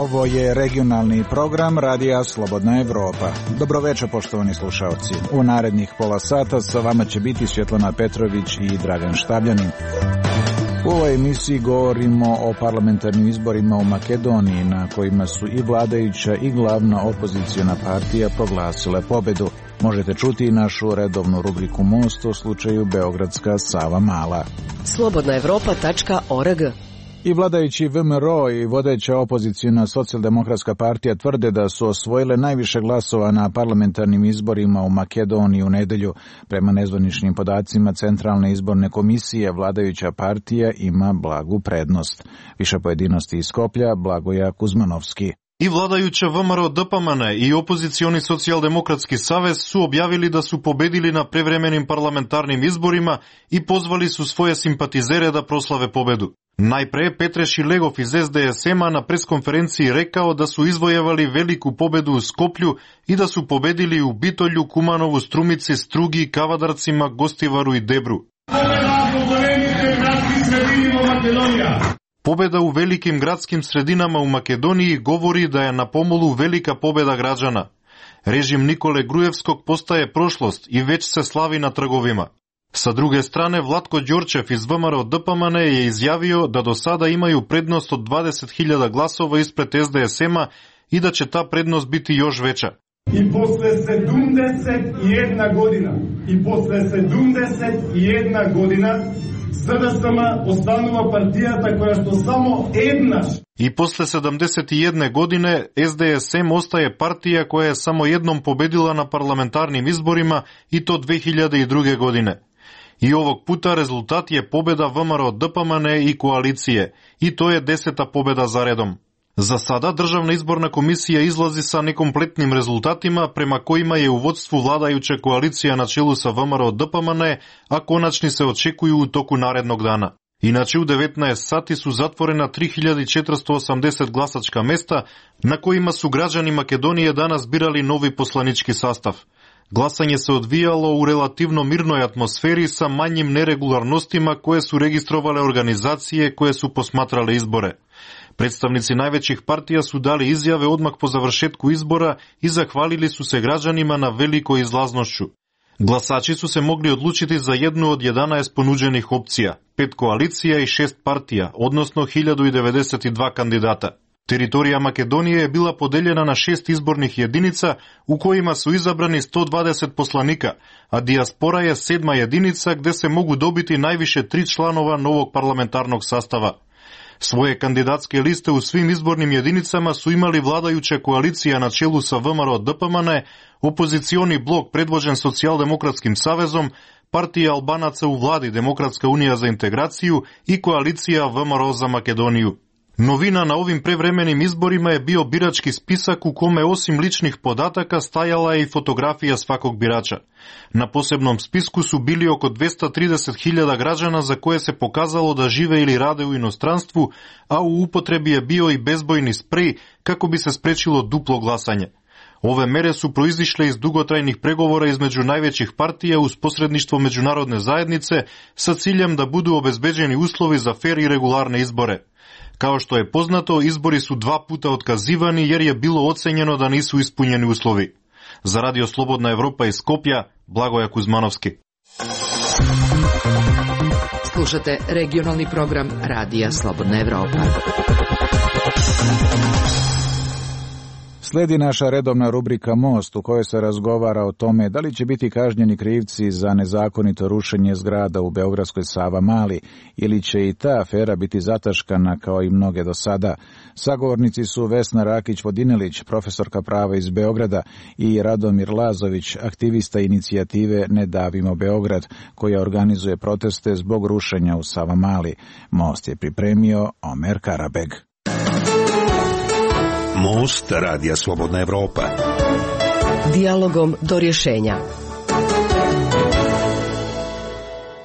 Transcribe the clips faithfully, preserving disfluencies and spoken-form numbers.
Ovo je regionalni program Radija Slobodna Evropa. Dobroveče, poštovani slušalci. U narednih pola sata sa vama će biti Svjetlana Petrović i Dragan Štavljanin. U ovoj emisiji govorimo o parlamentarnim izborima u Makedoniji, na kojima su i vladajuća i glavna opoziciona partija proglasile pobedu. Možete čuti i našu redovnu rubriku Most u slučaju Beogradska Sava Mala. slobodna evropa tačka org. I vladajući V M R O i vodeća opoziciona socijaldemokratska partija tvrde da su osvojile najviše glasova na parlamentarnim izborima u Makedoniji u nedelju. Prema nezvaničnim podacima Centralne izborne komisije, vladajuća partija ima blagu prednost. Više pojedinosti iz Skoplja, Blagoja Kuzmanovski. I vladajuća V M R O D P M N i opozicioni socijaldemokratski savez su objavili da su pobedili na prevremenim parlamentarnim izborima i pozvali su svoje simpatizere da proslave pobedu. Najpre Petre Šilegov iz S D S M-a na preskonferenciji rekao da su izvojevali veliku pobedu u Skoplju i da su pobedili u Bitolju, Kumanovu, Strumici, Strugi, Kavadarcima, Gostivaru i Debru. Pobeda u velikim gradskim sredinama u Makedoniji govori da je na pomolu velika pobeda građana. Režim Nikole Grujevskog postaje prošlost i već se slavi na trgovima. Sa druge strane, Vlatko Đorčev iz V M R O D P M N je izjavio da do sada imaju prednost od dvadeset hiljada glasova ispred S D S M-a i da će ta prednost biti još veća. I posle sedamdeset jedna godina, i posle sedamdeset jedna godina, S D S M ostanува партијата која што само еднаш. I posle sedamdeset jedne godine S D S M ostaje partija koja je samo jednom pobedila na parlamentarnim izborima i to dve hiljade druge. godine. I ovog puta rezultat je pobeda V M R O D P M N i koalicije i to je deseta pobeda za redom. Za sada Državna izborna komisija izlazi sa nekompletnim rezultatima prema kojima je u vodstvu vladajuća koalicija na čelu sa V M R O D P M N, a konačni se očekuju u toku narednog dana. Inače u devetnaest sati su zatvorena tri hiljade četiristo osamdeset glasačka mesta na kojima su građani Makedonije danas birali novi poslanički sastav. Glasanje se odvijalo u relativno mirnoj atmosferi sa manjim neregularnostima koje su registrovale organizacije koje su posmatrale izbore. Predstavnici najvećih partija su dali izjave odmah po završetku izbora i zahvalili su se građanima na velikoj izlaznošću. Glasači su se mogli odlučiti za jednu od jedanaest ponuđenih opcija, pet koalicija i šest partija, odnosno hiljadu devedeset dva kandidata. Teritorija Makedonije je bila podeljena na šest izbornih jedinica u kojima su izabrani sto dvadeset poslanika, a dijaspora je sedma jedinica gde se mogu dobiti najviše tri članova novog parlamentarnog sastava. Svoje kandidatske liste u svim izbornim jedinicama su imali vladajuća koalicija na čelu sa V M R O D P M N, opozicioni blok predvođen Socijaldemokratskim savezom, partija Albanaca u vladi Demokratska unija za integraciju i koalicija V M R O za Makedoniju. Novina na ovim prevremenim izborima je bio birački spisak u kome osim ličnih podataka stajala je i fotografija svakog birača. Na posebnom spisku su bili oko dvesta trideset hiljada građana za koje se pokazalo da žive ili rade u inostranstvu, a u upotrebi je bio i bezbojni sprej kako bi se sprečilo duplo glasanje. Ove mere su proizišle iz dugotrajnih pregovora između najvećih partija uz posredništvo međunarodne zajednice sa ciljem da budu obezbeđeni uslovi za fer i regularne izbore. Kao što je poznato, izbori su dva puta otkazivani jer je bilo ocenjeno da nisu ispunjeni uslovi. Za Radio Slobodna Evropa iz Skoplja, Blagoja Kuzmanovski. Slušate regionalni program Radija Slobodna Evropa. Slijedi naša redovna rubrika Most u kojoj se razgovara o tome da li će biti kažnjeni krivci za nezakonito rušenje zgrada u Beogradskoj Sava Mali ili će i ta afera biti zataškana kao i mnoge do sada. Sagovornici su Vesna Rakić-Vodinelić, profesorka prava iz Beograda, i Radomir Lazović, aktivista inicijative Ne davimo Beograd, koja organizuje proteste zbog rušenja u Sava Mali. Most je pripremio Omer Karabeg. Most Radija Slobodna Evropa. Dijalogom do rješenja.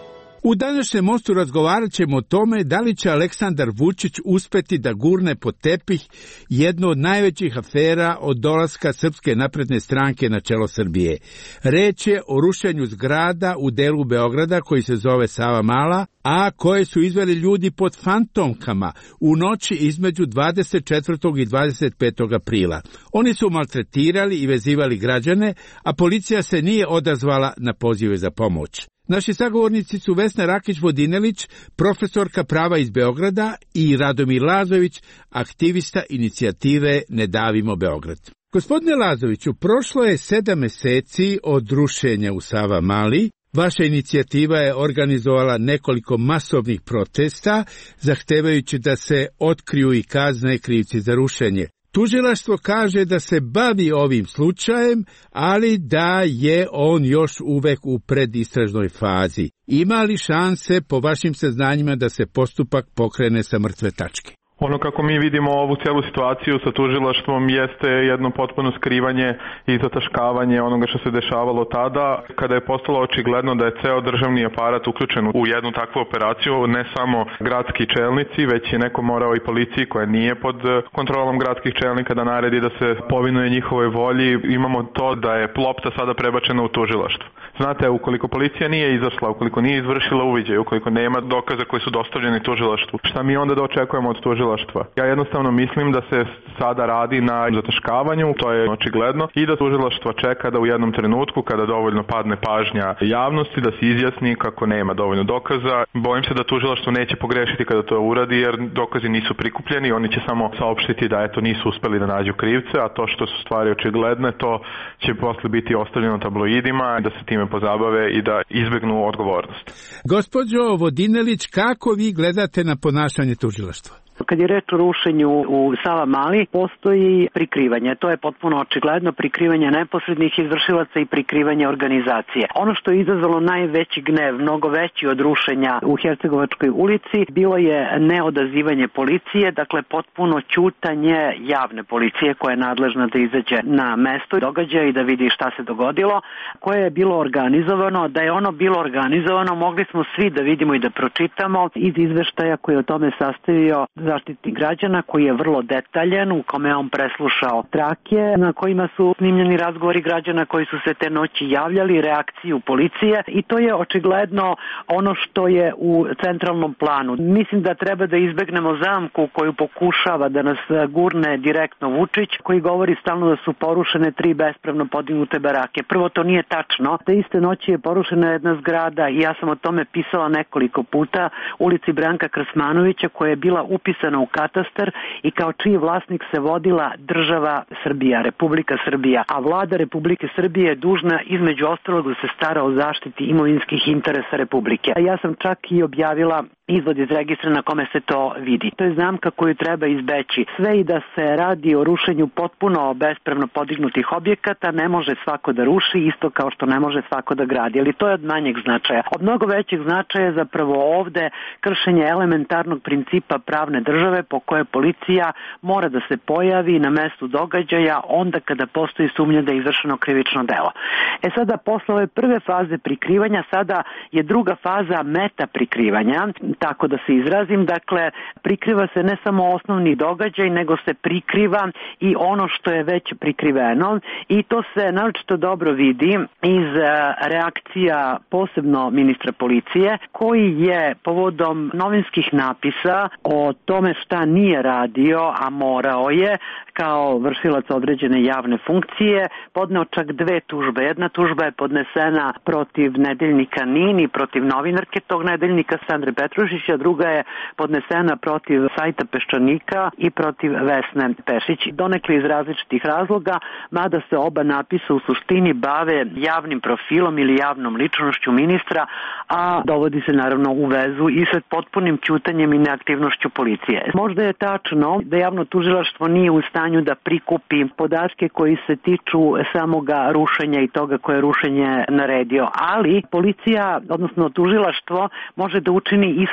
U današnjem mostu razgovarat ćemo o tome da li će Aleksandar Vučić uspeti da gurne pod tepih jednu od najvećih afera od dolaska Srpske napredne stranke na čelo Srbije. Reč je o rušenju zgrada u delu Beograda koji se zove Savamala, a koje su izveli ljudi pod fantomkama u noći između dvadeset četvrtog i dvadeset petog aprila. Oni su maltretirali i vezivali građane, a policija se nije odazvala na pozive za pomoć. Naši sagovornici su Vesna Rakić-Vodinelić, profesorka prava iz Beograda, i Radomir Lazović, aktivista inicijative Ne davimo Beograd. Gospodine Lazoviću, prošlo je sedam meseci od rušenja u Savamali. Vaša inicijativa je organizovala nekoliko masovnih protesta, zahtevajući da se otkriju i kazne krivci za rušenje. Tužilaštvo kaže da se bavi ovim slučajem, ali da je on još uvek u predistražnoj fazi. Ima li šanse, po vašim saznanjima, da se postupak pokrene sa mrtve tačke? Ono kako mi vidimo ovu cijelu situaciju sa tužilaštvom jeste jedno potpuno skrivanje i zataškavanje onoga što se dešavalo tada, kada je postalo očigledno da je ceo državni aparat uključen u jednu takvu operaciju, ne samo gradski čelnici, već je neko morao i policiji koja nije pod kontrolom gradskih čelnika da naredi da se povinuje njihovoj volji. Imamo to da je lopta sada prebačena u tužilaštvo. Znate, ukoliko policija nije izašla, ukoliko nije izvršila uviđaj, ukoliko nema dokaza koji su dostavljeni tužilaštvu, šta mi onda da očekujemo od tužilaštva? Ja jednostavno mislim da se sada radi na zataškavanju, to je očigledno, i da tužilaštvo čeka da u jednom trenutku, kada dovoljno padne pažnja javnosti, da se izjasni kako nema dovoljno dokaza. Bojim se da tužilaštvo neće pogrešiti kada to uradi, jer dokazi nisu prikupljeni, oni će samo saopštiti da eto nisu uspeli da nađu krivce, a to što su stvari očigledne, to će posle biti ostavljeno tabloidima, da se time pozabave i da izbegnu odgovornost. Gospođo Vodinelić, kako vi gledate na ponašanje tužilaštva? Kad je reč o rušenju u Savamali, postoji prikrivanje. To je potpuno očigledno, prikrivanje neposrednih izvršilaca i prikrivanje organizacije. Ono što je izazvalo najveći gnev, mnogo veći od rušenja u Hercegovačkoj ulici, bilo je neodazivanje policije, dakle potpuno ćutanje javne policije koja je nadležna da izađe na mesto događaja i da vidi šta se dogodilo, koje je bilo organizovano. Da je ono bilo organizovano, mogli smo svi da vidimo i da pročitamo iz izveštaja koji je o tome sastavio Zaštitnik građana, koji je vrlo detaljan, u kome je on preslušao trake na kojima su snimljeni razgovori građana koji su se te noći javljali, reakciju policije, i to je očigledno ono što je u centralnom planu. Mislim da treba da izbegnemo zamku koju pokušava da nas gurne direktno Vučić, koji govori stalno da su porušene tri bespravno podignute barake. Prvo, to nije tačno. Te iste noći je porušena jedna zgrada, i ja sam o tome pisala nekoliko puta, ulici Branka Krasmanovića, koja je bila upisana u katastar i kao čiji vlasnik se vodila država Srbija, Republika Srbija, a vlada Republike Srbije je dužna između ostalog da se stara o zaštiti imovinskih interesa Republike. Ja sam čak i objavila izvod iz registra na kome se to vidi. To je zamka koju treba izbeći. Sve i da se radi o rušenju potpuno bespravno podignutih objekata, ne može svako da ruši, isto kao što ne može svako da gradi, ali to je od manjeg značaja. Od mnogo većeg značaja je zapravo ovde kršenje elementarnog principa pravne države, po koje policija mora da se pojavi na mestu događaja onda kada postoji sumnja da je izvršeno krivično delo. E sada, posle ove prve faze prikrivanja, sada je druga faza meta prikrivanja, tako da se izrazim. Dakle, prikriva se ne samo osnovni događaj, nego se prikriva i ono što je već prikriveno, i to se naročito dobro vidi iz reakcija posebno ministra policije, koji je povodom novinskih napisa o tome šta nije radio, a morao je kao vršilac određene javne funkcije, podneo čak dve tužbe. Jedna tužba je podnesena protiv nedeljnika Nin i protiv novinarke tog nedeljnika Sandre Petrušića, druga je podnesena protiv sajta Peščanika i protiv Vesne Pešić. Donekle iz različitih razloga, mada se oba napisa u suštini bave javnim profilom ili javnom ličnošću ministra, a dovodi se naravno u vezu i sa potpunim ćutanjem i neaktivnošću policije. Možda je tačno da javno tužilaštvo nije u stanju da prikupi podatke koji se tiču samoga rušenja i toga koje je rušenje naredio, ali policija, odnosno tužilaštvo, može da učini isto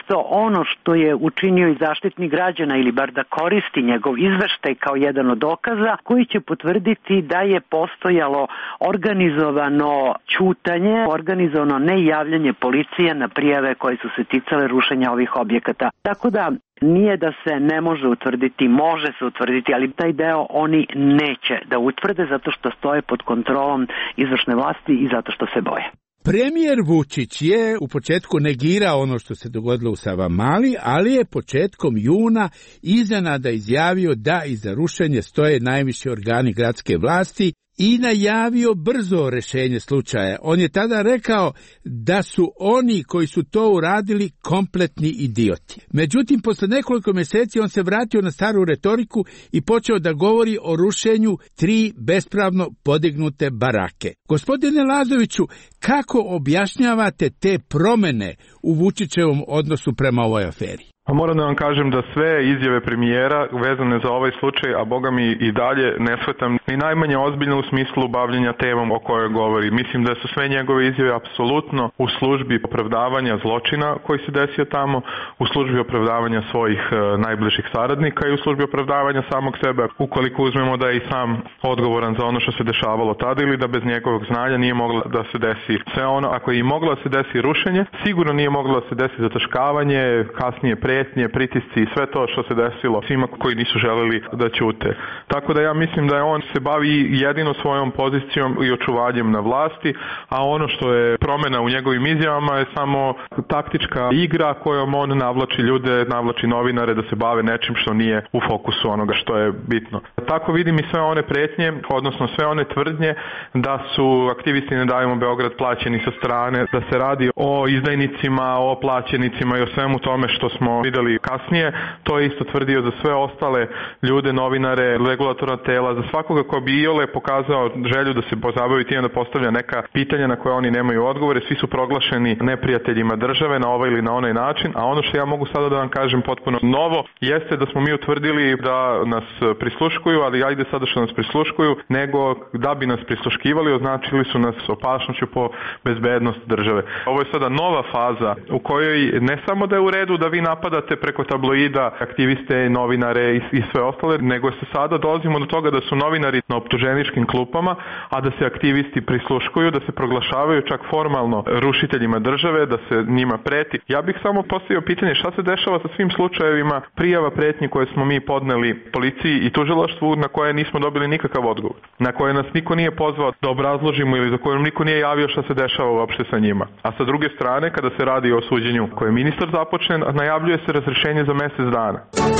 umesto ono što je učinio i Zaštitnik građana ili bar da koristi njegov izveštaj kao jedan od dokaza koji će potvrditi da je postojalo organizovano ćutanje, organizovano nejavljanje policije na prijave koje su se ticale rušenja ovih objekata. Tako da nije da se ne može utvrditi, može se utvrditi, ali taj deo oni neće da utvrde zato što stoje pod kontrolom izvršne vlasti i zato što se boje. Premijer Vučić je u početku negirao ono što se dogodilo u Savamali, ali je početkom juna iznenada izjavio da iza rušenja stoje najviši organi gradske vlasti i najavio brzo rešenje slučaja. On je tada rekao da su oni koji su to uradili kompletni idioti. Međutim, posle nekoliko mjeseci on se vratio na staru retoriku i počeo da govori o rušenju tri bespravno podignute barake. Gospodine Lazoviću, kako objašnjavate te promene u Vučićevom odnosu prema ovoj aferi? A moram da vam kažem da sve izjave premijera vezane za ovaj slučaj, a boga mi i dalje ne shvatam ni najmanje ozbiljno u smislu bavljenja temom o kojoj govori. Mislim da su sve njegove izjave apsolutno u službi opravdavanja zločina koji se desio tamo, u službi opravdavanja svojih e, najbližih saradnika i u službi opravdavanja samog sebe, ukoliko uzmemo da je i sam odgovoran za ono što se dešavalo tada ili da bez njegovog znanja nije moglo da se desi sve ono. Ako je i moglo da se desi rušenje, sigurno nije moglo da se desi zataškavanje, kasnije pre prijetnje, pritisci i sve to što se desilo svima koji nisu želeli da ćute. Tako da ja mislim da je on se bavi jedino svojom pozicijom i očuvanjem na vlasti, a ono što je promjena u njegovim izjavama je samo taktička igra kojom on navlači ljude, navlači novinare da se bave nečim što nije u fokusu onoga što je bitno. Tako vidim i sve one prijetnje, odnosno sve one tvrdnje da su aktivisti Ne davimo Beograd plaćeni sa strane, da se radi o izdajnicima, o plaćenicima i o svemu tome što smo videli kasnije. To je isto tvrdio za sve ostale ljude, novinare, regulatorna tela, za svakoga ko bi iole pokazao želju da se pozabavi time da postavlja neka pitanja na koje oni nemaju odgovore. Svi su proglašeni neprijateljima države na ovaj ili na onaj način, a ono što ja mogu sada da vam kažem potpuno novo jeste da smo mi utvrdili da nas prisluškuju, ali ajde sada što nas prisluškuju, nego da bi nas prisluškivali označili su nas opasnošću po bezbednost države. Ovo je sada nova faza u kojoj ne samo da je u redu da vi napadate preko tabloida aktiviste, novinare i, i sve ostale, nego se sada dolazimo do toga da su novinari na optuženičkim klupama, a da se aktivisti prisluškuju, da se proglašavaju čak formalno rušiteljima države, da se njima preti. Ja bih samo postavio pitanje šta se dešava sa svim slučajevima prijava pretnji koje smo mi podneli policiji i tužilaštvu na koje nismo dobili nikakav odgovor, na koje nas niko nije pozvao da obrazložimo ili za koje niko nije javio šta se dešava uopšte sa njima. A sa druge strane, kada se radi o suđenju koje je ministar započne, najavljuje se razrešenje za mjesec dana.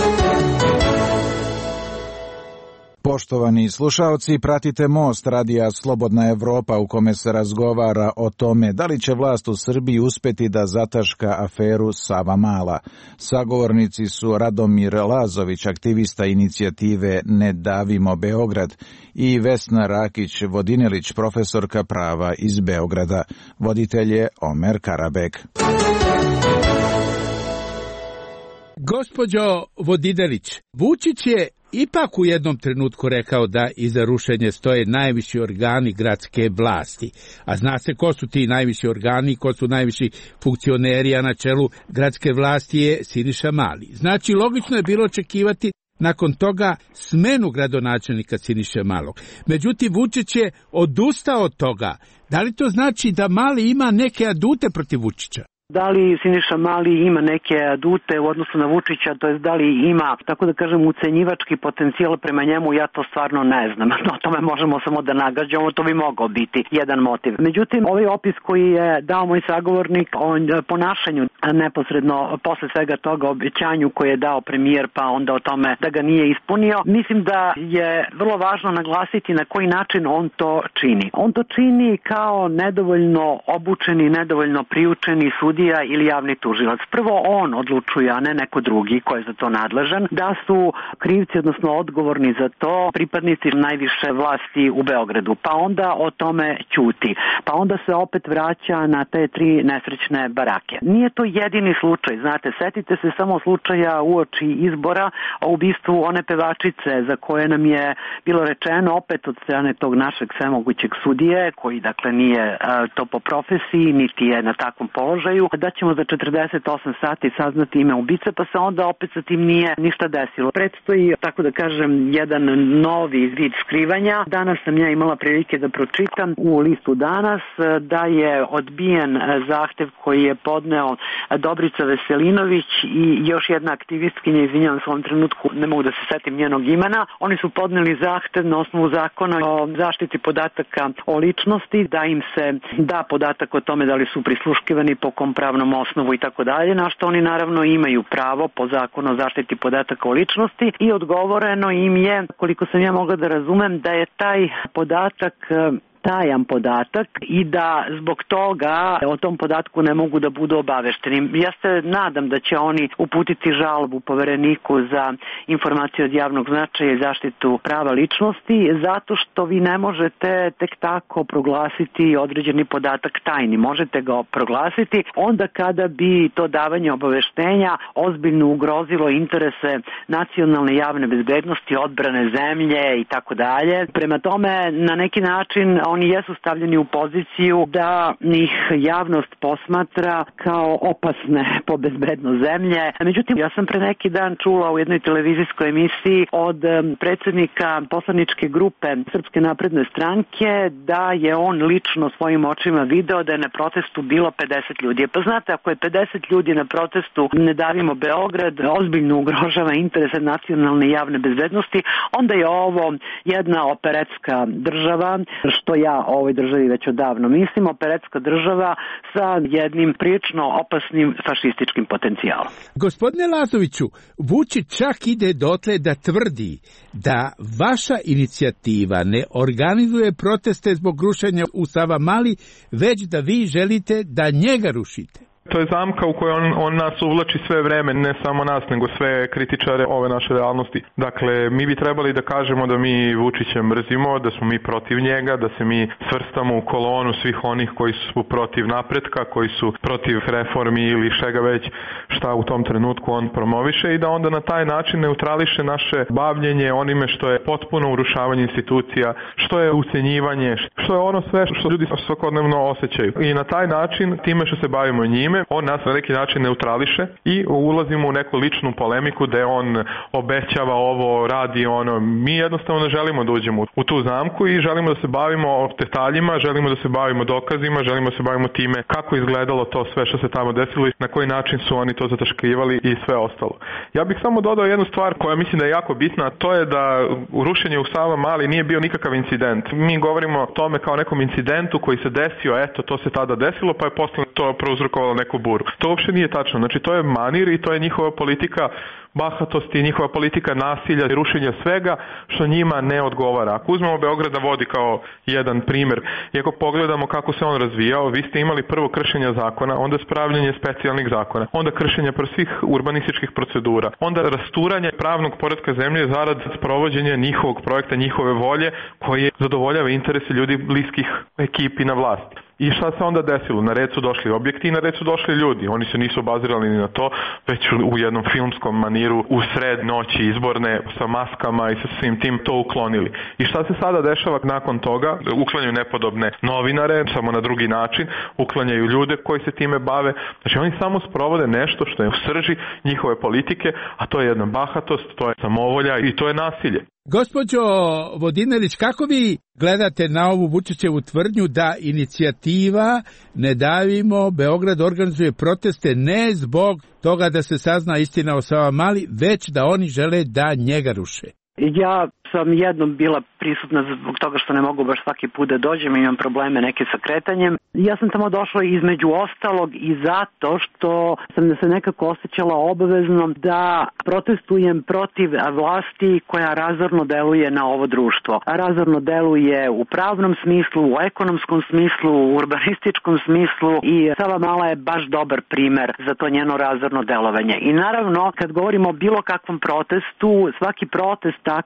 Poštovani slušaoci, pratite Most radija Slobodna Evropa u kome se razgovara o tome da li će vlast u Srbiji uspeti da zataška aferu Savamala. Sagovornici su Radomir Lazović, aktivista inicijative Ne davimo Beograd, i Vesna Rakić-Vodinelić, profesorka prava iz Beograda. Voditelj je Omer Karabek. Gospođo Vodinelić, Vučić je ipak u jednom trenutku rekao da iza rušenja stoje najviši organi gradske vlasti. A zna se ko su ti najviši organi, ko su najviši funkcioneri, a na čelu gradske vlasti je Siniša Mali. Znači, logično je bilo očekivati nakon toga smenu gradonačelnika Siniše Malog. Međutim, Vučić je odustao od toga. Da li to znači da Mali ima neke adute protiv Vučića? Da li Siniša Mali ima neke adute u odnosu na Vučića, to jest da li ima, tako da kažem, ucenjivački potencijal prema njemu, ja to stvarno ne znam. O tome možemo samo da nagađamo, to bi mogao biti jedan motiv. Međutim, ovaj opis koji je dao moj sagovornik o ponašanju neposredno posle svega toga, obećanju koje je dao premijer, pa onda o tome da ga nije ispunio, mislim da je vrlo važno naglasiti na koji način on to čini. On to čini kao nedovoljno obučeni, nedovoljno priučeni sudija ili javni tužilac. Prvo on odlučuje, a ne neko drugi ko je za to nadležan, da su krivci, odnosno odgovorni za to, pripadnici najviše vlasti u Beogradu. Pa onda o tome ćuti. Pa onda se opet vraća na te tri nesrećne barake. Nije to jedini slučaj, znate, setite se samo slučaja uoči izbora o ubistvu one pevačice za koje nam je bilo rečeno opet od strane tog našeg svemogućeg sudije, koji dakle nije uh, to po profesiji, niti je na takvom položaju, najavljuju da ćemo za četrdeset osam sati saznati ime ubice, pa se onda opet sa tim nije ništa desilo. Predstoji, tako da kažem, jedan novi vid skrivanja. Danas sam ja imala prilike da pročitam u listu Danas da je odbijen zahtev koji je podneo Dobrica Veselinović i još jedna aktivistkinja, izvinjavam se u ovom trenutku, ne mogu da se setim njenog imena. Oni su podneli zahtev na osnovu zakona o zaštiti podataka o ličnosti, da im se da podatak o tome da li su prisluškivani, po kom pravnom osnovu i tako dalje, na što oni naravno imaju pravo po zakonu o zaštiti podataka o ličnosti i odgovoreno im je, koliko sam ja mogla da razumem, da je taj podatak tajan podatak i da zbog toga o tom podatku ne mogu da budu obavešteni. Ja se nadam da će oni uputiti žalbu Povereniku za informacije od javnog značaja i zaštitu prava ličnosti, zato što vi ne možete tek tako proglasiti određeni podatak tajni. Možete ga proglasiti onda kada bi to davanje obaveštenja ozbiljno ugrozilo interese nacionalne javne bezbednosti, odbrane zemlje i tako dalje. Prema tome, na neki način oni jesu stavljeni u poziciju da ih javnost posmatra kao opasne po bezbednost zemlje. Međutim, ja sam pre neki dan čula u jednoj televizijskoj emisiji od predsjednika poslaničke grupe Srpske napredne stranke da je on lično svojim očima video da je na protestu bilo pedeset ljudi. Pa znate, ako je pedeset ljudi na protestu Ne davimo Beograd, ozbiljno ugrožava interese nacionalne javne bezbednosti, onda je ovo jedna operetska država, što ja o ovoj državi već odavno mislim, operetska država sa jednim prilično opasnim fašističkim potencijalom. Gospodine Lazoviću, Vučić čak ide dotle da tvrdi da vaša inicijativa ne organizuje proteste zbog rušenja u Savamali, već da vi želite da njega rušite. To je zamka u kojoj on, on nas uvlači sve vreme, ne samo nas, nego sve kritičare ove naše realnosti. Dakle, mi bi trebali da kažemo da mi Vučića mrzimo, da smo mi protiv njega, da se mi svrstamo u kolonu svih onih koji su protiv napretka, koji su protiv reformi ili šega već šta u tom trenutku on promoviše i da onda na taj način neutrališe naše bavljenje onime što je potpuno urušavanje institucija, što je ucenjivanje, što je ono sve što ljudi svakodnevno osjećaju. I na taj način, time što se bavimo njime, on nas na neki način neutrališe i ulazimo u neku ličnu polemiku da on obećava ovo, radi ono. Mi jednostavno ne želimo da uđemo u tu zamku i želimo da se bavimo o detaljima, želimo da se bavimo dokazima, želimo da se bavimo time kako izgledalo to sve što se tamo desilo i na koji način su oni to zataškivali i sve ostalo. Ja bih samo dodao jednu stvar koja mislim da je jako bitna, a to je da rušenje u Savamali nije bio nikakav incident. Mi govorimo o tome kao nekom incidentu koji se desio, eto, to se tada desilo, pa je posle to prouzrokovalo neku buru. To uopšte nije tačno. Znači, to je manir i to je njihova politika bahatosti, njihova politika nasilja i rušenja svega što njima ne odgovara. Ako uzmemo Beograd da vodi kao jedan primer i ako pogledamo kako se on razvijao, vi ste imali prvo kršenje zakona, onda spravljanje specijalnih zakona, onda kršenje svih urbanističkih procedura, onda rasturanje pravnog poretka zemlje zarad sprovođenja njihovog projekta, njihove volje koje zadovoljava interese ljudi bliskih ekipi na vlasti. I šta se onda desilo? Na red su došli objekti i na red su došli ljudi. Oni se nisu obazirali ni na to, već u jednom filmskom maniru u sred noći izborne sa maskama i sa svim tim to uklonili. I šta se sada dešava nakon toga? Uklanjaju nepodobne novinare, samo na drugi način, uklanjaju ljude koji se time bave. Znači oni samo sprovode nešto što je u srži njihove politike, a to je jedna bahatost, to je samovolja i to je nasilje. Gospođo Vodinelić, kako vi gledate na ovu Vučićevu tvrdnju da inicijativa Ne davimo Beograd organizuje proteste ne zbog toga da se sazna istina o Savamali, već da oni žele da njega ruše? Ja sam jednom bila prisutna zbog toga što ne mogu baš svaki put da dođem, imam probleme neke sa kretanjem. Ja sam tamo došla između ostalog i zato što sam se nekako osjećala obaveznom da protestujem protiv vlasti koja razorno deluje na ovo društvo. Razorno deluje u pravnom smislu, u ekonomskom smislu, u urbanističkom smislu i Savamala je baš dobar primer za to njeno razorno delovanje. I naravno, kad govorimo o bilo kakvom protestu, svaki protest takav se može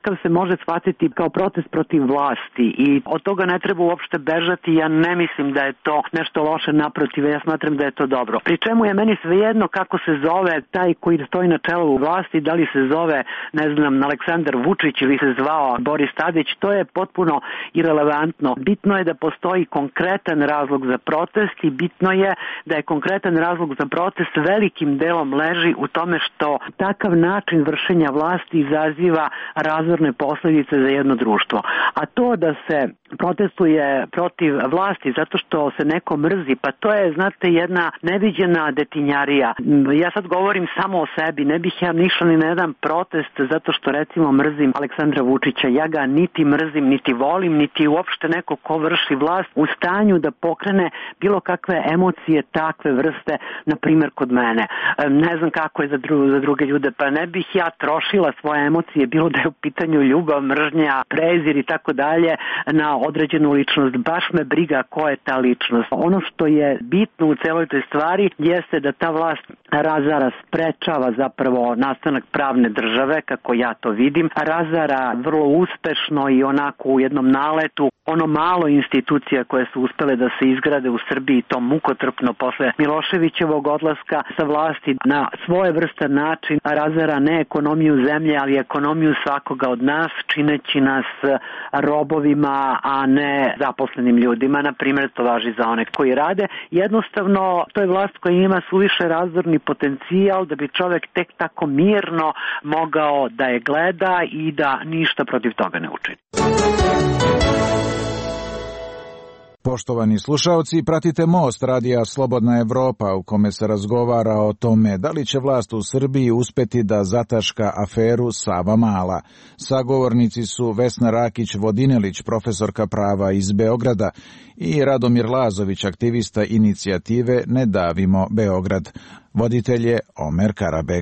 može shvatiti kao protest protiv vlasti i od toga ne treba uopšte bežati. Ja ne mislim da je to nešto loše, naprotiv, ja smatram da je to dobro. Pri čemu je meni svejedno kako se zove taj koji stoji na čelu vlasti, da li se zove, ne znam, Aleksandar Vučić ili se zvao Boris Tadić, to je potpuno irelevantno. Bitno je da postoji konkretan razlog za protest i bitno je da je konkretan razlog za protest velikim delom leži u tome što takav način vršenja vlasti izaziva razorne posledice za jedno društvo. A to da se protestuje protiv vlasti zato što se neko mrzi, pa to je, znate, jedna neviđena detinjarija. Ja sad govorim samo o sebi, ne bih ja nišla ni na jedan protest zato što recimo mrzim Aleksandra Vučića. Ja ga niti mrzim, niti volim, niti uopšte neko ko vrši vlast u stanju da pokrene bilo kakve emocije takve vrste, na primjer kod mene. Ne znam kako je za, dru, za druge ljude, pa ne bih ja trošila svoje emocije, bilo da je u pitanju ljubav, mržnja, prezir i tako dalje, na određenu ličnost. Baš me briga ko je ta ličnost. Ono što je bitno u celoj toj stvari jeste da ta vlast razara, sprečava zapravo nastanak pravne države, kako ja to vidim, razara vrlo uspešno i onako u jednom naletu ono malo institucija koje su uspele da se izgrade u Srbiji, to mukotrpno posle Miloševićevog odlaska sa vlasti, na svoje vrstan način razara ne ekonomiju zemlje, ali ekonomiju svakoga od nas, čineći nas robovima, a ne zaposlenim ljudima. Na primjer, to važi za one koji rade. Jednostavno, to je vlast koja ima suviše razorni potencijal da bi čovek tek tako mirno mogao da je gleda i da ništa protiv toga ne učini. Poštovani slušaoci, pratite Most radija Slobodna Evropa u kome se razgovara o tome da li će vlast u Srbiji uspeti da zataška aferu Savamala. Sagovornici su Vesna Rakić-Vodinelić, profesorka prava iz Beograda, i Radomir Lazović, aktivista inicijative Ne davimo Beograd. Voditelj je Omer Karabek.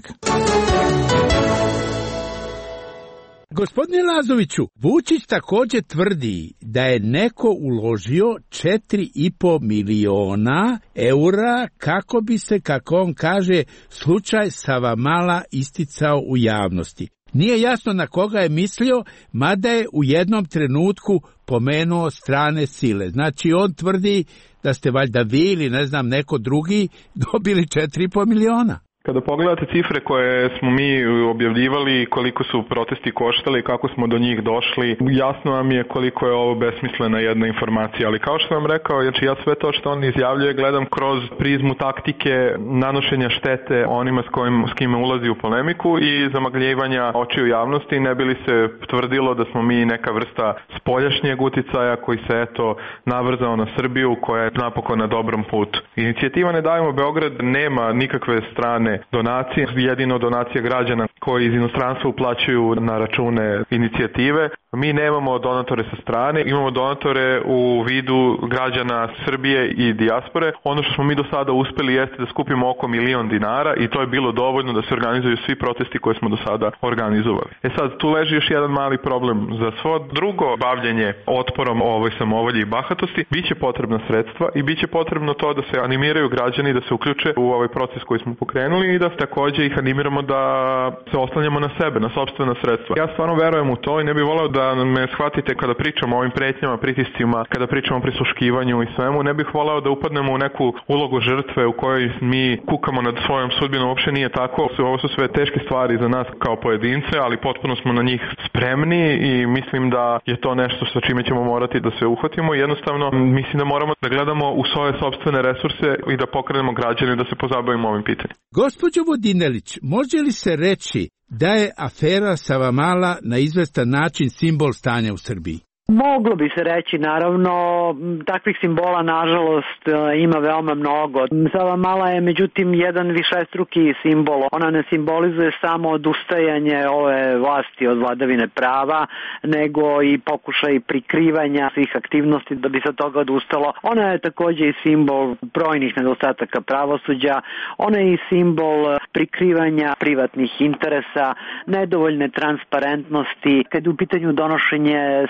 Gospodine Lazoviću, Vučić također tvrdi da je neko uložio četiri i po miliona eura kako bi se, kako on kaže, slučaj Savamala isticao u javnosti. Nije jasno na koga je mislio, mada je u jednom trenutku pomenuo strane sile. Znači on tvrdi da ste valjda vi ili ne znam neko drugi dobili četiri i po miliona. Kada pogledate cifre koje smo mi objavljivali, koliko su protesti koštali, kako smo do njih došli, jasno vam je koliko je ovo besmislena jedna informacija. Ali kao što vam rekao, znači ja sve to što on izjavljuje gledam kroz prizmu taktike nanošenja štete onima s, kojim, s kime ulazi u polemiku i zamagljivanja očiju javnosti, ne bi li se tvrdilo da smo mi neka vrsta spoljašnjeg uticaja koji se eto navrzao na Srbiju, koja je napokon na dobrom putu. Inicijativa Ne davimo Beograd nema nikakve strane donacije, jedino donacije građana koji iz inostranstva uplaćuju na račune inicijative. Mi nemamo donatore sa strane, imamo donatore u vidu građana Srbije i dijaspore. Ono što smo mi do sada uspeli jeste da skupimo oko milion dinara i to je bilo dovoljno da se organizuju svi protesti koje smo do sada organizovali. E sad, tu leži još jedan mali problem. Za svo drugo bavljenje otporom ovoj samovolji i bahatosti biće potrebna sredstva i biće potrebno to da se animiraju građani da se uključe u ovaj proces koji smo pokrenuli i da takođe ih animiramo da se oslanjamo na sebe, na sopstvena sredstva. Ja stvarno verujem u to i ne bih voleo da me shvatite kada pričamo o ovim pretnjama, pritiscima, kada pričamo o prisluškivanju i svemu, ne bih voleo da upadnemo u neku ulogu žrtve u kojoj mi kukamo nad svojom sudbinom. Uopšte nije tako. Ovo su sve teške stvari za nas kao pojedince, ali potpuno smo na njih spremni i mislim da je to nešto sa čime ćemo morati da se uhvatimo. Jednostavno, mislim da moramo da gledamo u svoje sopstvene resurse i da pokrenemo građane da se pozabavimo ovim pitanjem. Gospođo Vodinelić, može li se reći da je afera Savamala na izvestan način simbol stanja u Srbiji? Moglo bi se reći, naravno, takvih simbola nažalost ima veoma mnogo. Savamala je međutim jedan višestruki simbol. Ona ne simbolizuje samo odustajanje ove vlasti od vladavine prava, nego i pokušaj prikrivanja svih aktivnosti da bi se toga odustalo. Ona je također i simbol brojnih nedostataka pravosuđa, ona je i simbol prikrivanja privatnih interesa, nedovoljne transparentnosti, kad je u pitanju donošenje specijalnih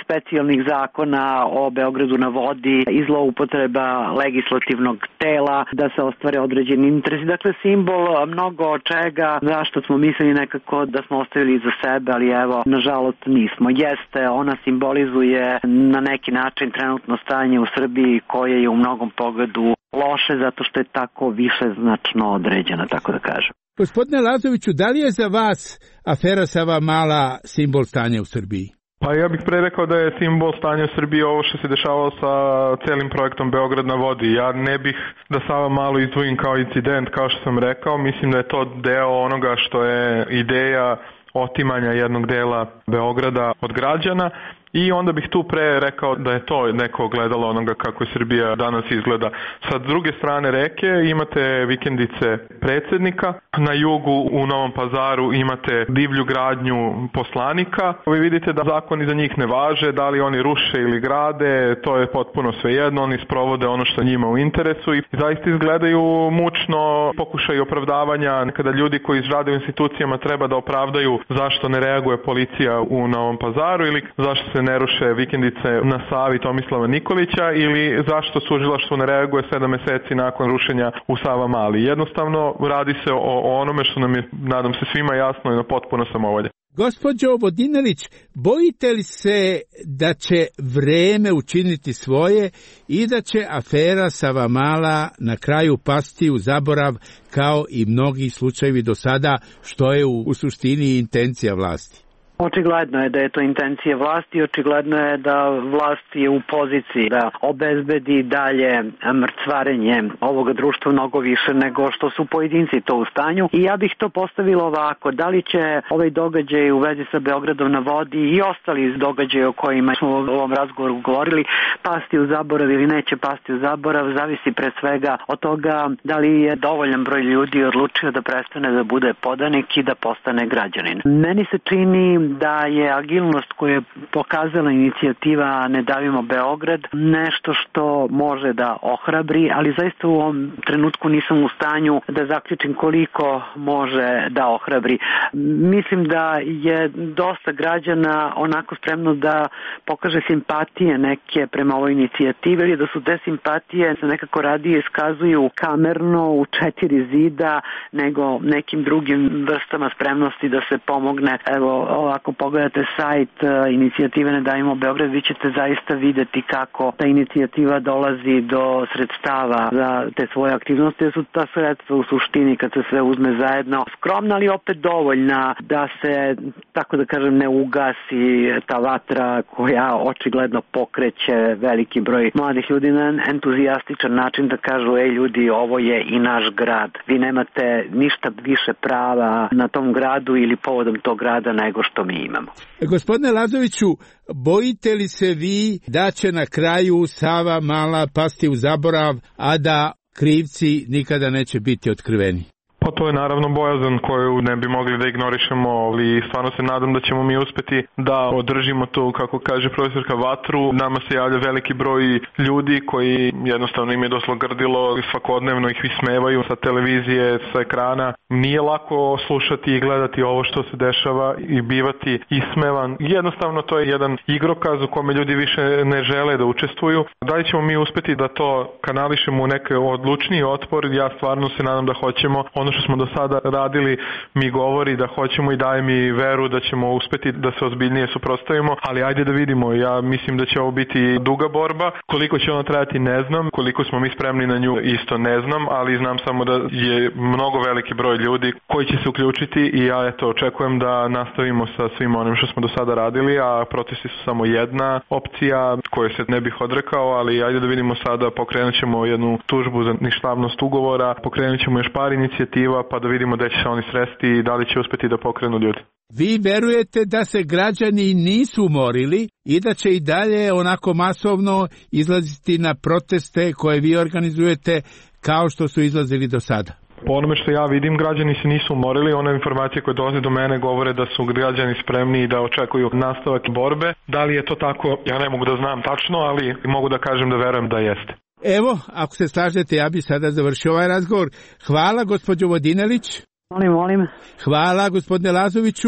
aktuelnih zakona o Beogradu na vodi i zloupotreba legislativnog tela da se ostvare određeni interesi. Dakle, simbol mnogo čega zašto smo mislili nekako da smo ostavili iza sebe, ali evo, nažalost nismo. Jeste, ona simbolizuje na neki način trenutno stanje u Srbiji koje je u mnogom pogledu loše zato što je tako višeznačno određena, tako da kažem. Gospodine Lazoviću, da li je za vas afera Savamala simbol stanja u Srbiji? Pa ja bih pre rekao da je simbol stanja u Srbiji ovo što se dešavalo sa celim projektom Beograd na vodi. Ja ne bih da Savamalu izdvojim kao incident, kao što sam rekao. Mislim da je to deo onoga što je ideja otimanja jednog dela Beograda od građana. I onda bih tu pre rekao da je to neko ogledalo onoga kako je Srbija danas izgleda. Sa druge strane reke imate vikendice predsjednika, na jugu u Novom Pazaru imate divlju gradnju poslanika. Vi vidite da zakoni za njih ne važe, da li oni ruše ili grade, to je potpuno svejedno, oni sprovode ono što njima u interesu i zaista izgledaju mučno pokušaj opravdavanja kada ljudi koji rade u institucijama treba da opravdaju zašto ne reaguje policija u Novom Pazaru ili zašto se ne ruše vikendice na Savi Tomislava Nikolića ili zašto tužilaštvo ne reaguje sedam meseci nakon rušenja u Savamali. Jednostavno radi se o, o onome što nam je, nadam se, svima jasno i na potpuno samovolje. Gospođo Vodinelić, bojite li se da će vreme učiniti svoje i da će afera Savamala na kraju pasti u zaborav kao i mnogi slučajevi do sada, što je u, u suštini intencija vlasti? Očigledno je da je to intencija vlasti, očigledno je da vlast je u poziciji da obezbedi dalje mrcvarenje ovoga društva mnogo više nego što su pojedinci to u stanju. I ja bih to postavila ovako, da li će ovaj događaj u vezi sa Beogradom na vodi i ostali događaje o kojima smo u ovom razgovoru govorili pasti u zaborav ili neće pasti u zaborav, zavisi pre svega od toga da li je dovoljan broj ljudi odlučio da prestane da bude podanik i da postane građanin. Meni se čini da je agilnost koju je pokazala inicijativa Ne davimo Beograd nešto što može da ohrabri, ali zaista u ovom trenutku nisam u stanju da zaključim koliko može da ohrabri. Mislim da je dosta građana onako spremno da pokaže simpatije neke prema ovoj inicijativi, ili da su te simpatije se nekako radije iskazuju kamerno u četiri zida nego nekim drugim vrstama spremnosti da se pomogne. Evo, ovako pogledate sajt inicijative Ne davimo Beograd, vi ćete zaista videti kako ta inicijativa dolazi do sredstava za te svoje aktivnosti, jer su ta sredstva u suštini kad se sve uzme zajedno skromna, ali opet dovoljna da se, tako da kažem, ne ugasi ta vatra koja očigledno pokreće veliki broj mladih ljudi na entuzijastičan način da kažu, ej ljudi, ovo je i naš grad. Vi nemate ništa više prava na tom gradu ili povodom tog grada nego što mi imamo. Gospodine Lazoviću, bojite li se vi da će na kraju Savamala pasti u zaborav, a da krivci nikada neće biti otkriveni? Pa to je naravno bojazan koju ne bi mogli da ignorišemo, ali stvarno se nadam da ćemo mi uspeti da održimo to, kako kaže profesorka, vatru. Nama se javlja veliki broj ljudi koji jednostavno im je doslo grdilo, svakodnevno ih ismevaju sa televizije, sa ekrana. Nije lako slušati i gledati ovo što se dešava i bivati ismevan. Jednostavno to je jedan igrokaz u kome ljudi više ne žele da učestvuju. Da li ćemo mi uspeti da to kanališemo u neke odlučniji otpor? Ja stvarno se nadam da hoćemo. Ono što smo do sada radili mi govori da hoćemo i daje mi veru da ćemo uspeti da se ozbiljnije suprotstavimo, ali ajde da vidimo. Ja mislim da će ovo biti duga borba. Koliko će ona trajati ne znam, koliko smo mi spremni na nju isto ne znam, ali znam samo da je mnogo veliki broj ljudi koji će se uključiti i ja eto očekujem da nastavimo sa svim onim što smo do sada radili, a protesti su samo jedna opcija koje se ne bih odrekao, ali ajde da vidimo sada, pokrenut ćemo jednu tužbu za ništavnost ugovora, pokrenut ćemo još par inicijativa pa da vidimo da će se oni sresti i da li će uspeti da pokrenu ljudi. Vi verujete da se građani nisu umorili i da će i dalje onako masovno izlaziti na proteste koje vi organizujete kao što su izlazili do sada? Po onome što ja vidim, građani se nisu umorili. One informacije koje dolaze do mene govore da su građani spremni i da očekuju nastavak borbe. Da li je to tako, ja ne mogu da znam tačno, ali mogu da kažem da verujem da jeste. Evo, ako se slažete, ja bih sada završio ovaj razgovor. Hvala, gospođo Vodinelić. Molim, molim. Hvala, gospodine Lazoviću.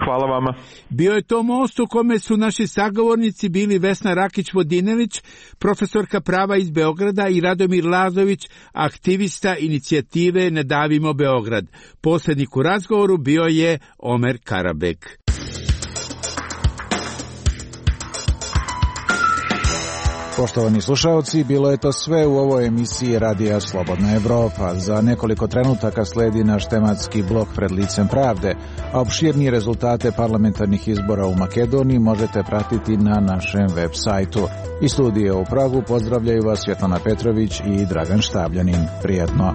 Hvala vama. Bio je to most u kome su naši sagovornici bili Vesna Rakić-Vodinelić, profesorka prava iz Beograda, i Radomir Lazović, aktivista inicijative Ne davimo Beograd. Posrednik u razgovoru bio je Omer Karabek. Poštovani slušaoci, bilo je to sve u ovoj emisiji Radija Slobodna Evropa. Za nekoliko trenutaka sledi naš tematski blok Pred licem pravde, a opširnije rezultate parlamentarnih izbora u Makedoniji možete pratiti na našem web sajtu. Iz studija u Pragu pozdravljaju vas Svetlana Petrović i Dragan Štabljanin. Prijetno!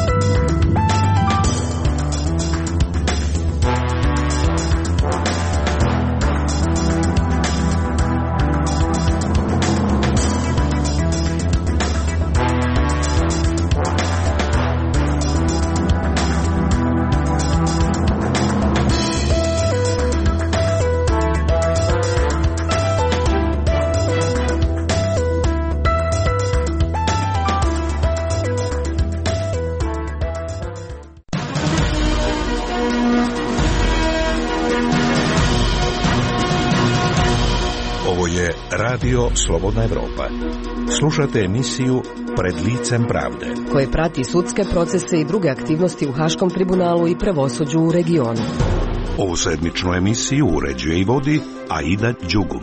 Radio Slobodna Evropa. Slušate emisiju Pred licem pravde, koje prati sudske procese i druge aktivnosti u Haškom tribunalu i pravosuđu u regionu. Ovu sedmičnu emisiju uređuje i vodi Aida Đugum.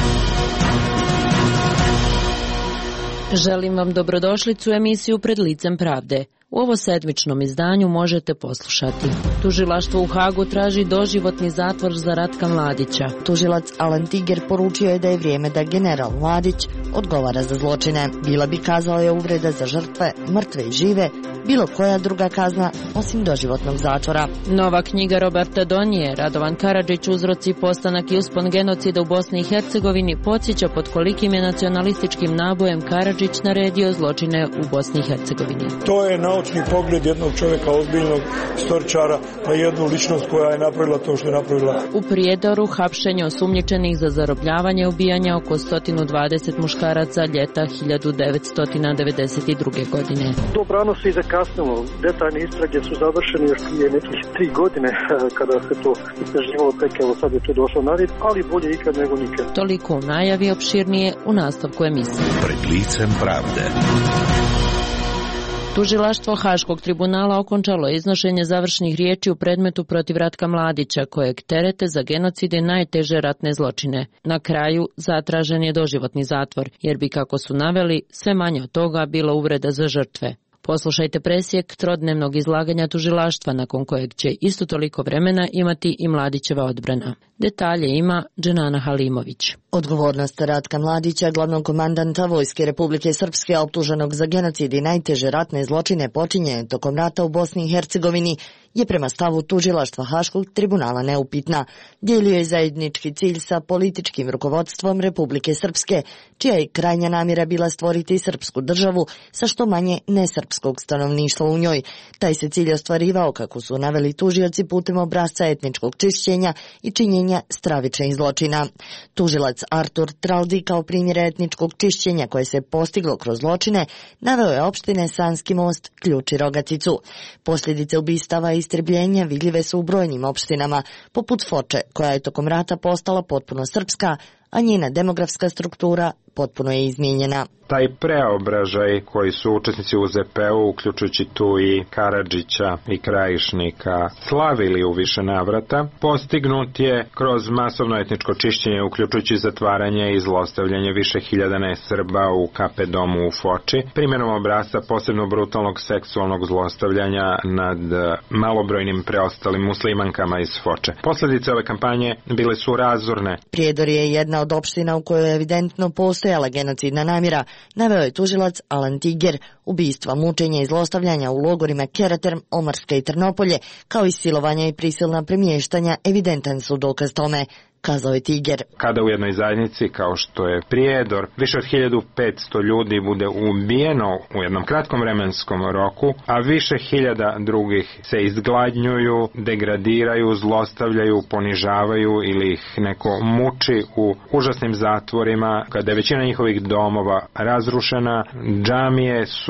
Želim vam dobrodošlicu u emisiju Pred licem pravde. U ovo sedmičnom izdanju možete poslušati. Tužilaštvo u Hagu traži doživotni zatvor za Ratka Mladića. Tužilac Alan Tiger poručio je da je vrijeme da general Mladić odgovara za zločine. Bila bi, kazao je, uvreda za žrtve, mrtve i žive, bilo koja druga kazna osim doživotnog zatvora. Nova knjiga Roberta Donije, Radovan Karadžić, uzroci, postanak i uspon genocida u Bosni i Hercegovini, podsjeća pod kolikim je nacionalističkim nabojem Karadžić naredio zločine u Bosni i Hercegovini. To je naučni pogled jednog čovjeka, ozbiljnog istoričara, na jednu ličnost koja je napravila to što je napravila. U Prijedoru hapšenje osumnjičenih za zarobljavanje ubijanja oko sto dvadeset muškaraca ljeta hiljadu devetsto devedeset druge. godine. Dobrano se i zakasnilo. Detaljne istrage su završene još prije nekih tri godine kada se to istraživalo, tek evo sad je to došlo na red, ali bolje ikad nego nikad. Toliko u najavi, opširnije u nastavku emisije. Pred licem pravde. Tužilaštvo Haškog tribunala okončalo je iznošenje završnih riječi u predmetu protiv Ratka Mladića, kojeg terete za genocide i najteže ratne zločine. Na kraju zatražen je doživotni zatvor, jer bi, kako su naveli, sve manje od toga bilo uvreda za žrtve. Poslušajte presjek trodnevnog izlaganja tužilaštva, nakon kojeg će isto toliko vremena imati i Mladićeva odbrana. Detalje ima Dženana Halimović. Odgovornost Ratka Mladića, glavnog komandanta Vojske Republike Srpske, optuženog za genocid i najteže ratne zločine počinjene tokom rata u Bosni i Hercegovini, je prema stavu tužilaštva Haškog tribunala neupitna. Dijelio je zajednički cilj sa političkim rukovodstvom Republike Srpske, čija je krajnja namjera bila stvoriti srpsku državu sa što manje nesrpskog stanovništva u njoj. Taj se cilj ostvarivao, kako su naveli tužioci, putem obrasca etničkog čišćenja i činjenja stravičnih zločina. Tužilac Artur Traldi kao primjer etničkog čišćenja koje se postiglo kroz zločine naveo je opštine Sanski Most, Ključ i Rogacicu. Posljedice ubistava i istrebljenja vidljive su u brojnim opštinama, poput Foče, koja je tokom rata postala potpuno srpska, a njena demografska struktura potpuno je izmijenjena. Taj preobražaj koji su učesnici u Z P-u, uključujući tu i Karadžića i Krajišnika, slavili u više navrata, postignut je kroz masovno etničko čišćenje, uključujući zatvaranje i zlostavljanje više hiljada nesrba u K P domu u Foči, primjenom obrasca posebno brutalnog seksualnog zlostavljanja nad malobrojnim preostalim muslimankama iz Foče. Posljedice ove kampanje bile su razorne. Prijedor je jedna od opština u kojoj je evidentno postojala genocidna namjera, naveo je tužilac Alan Tiger. Ubistva, mučenja i zlostavljanja u logorima Keraterm, Omarska i Trnopolje, kao i silovanja i prisilna premještanja, evidentan su dokaz tome, kazao je Tiger. Kada u jednoj zajednici kao što je Prijedor više od hiljadu petsto ljudi bude ubijeno u jednom kratkom vremenskom roku, a više hiljada drugih se izgladnjuju, degradiraju, zlostavljaju, ponižavaju ili ih neko muči u užasnim zatvorima, kada je većina njihovih domova razrušena, džamije su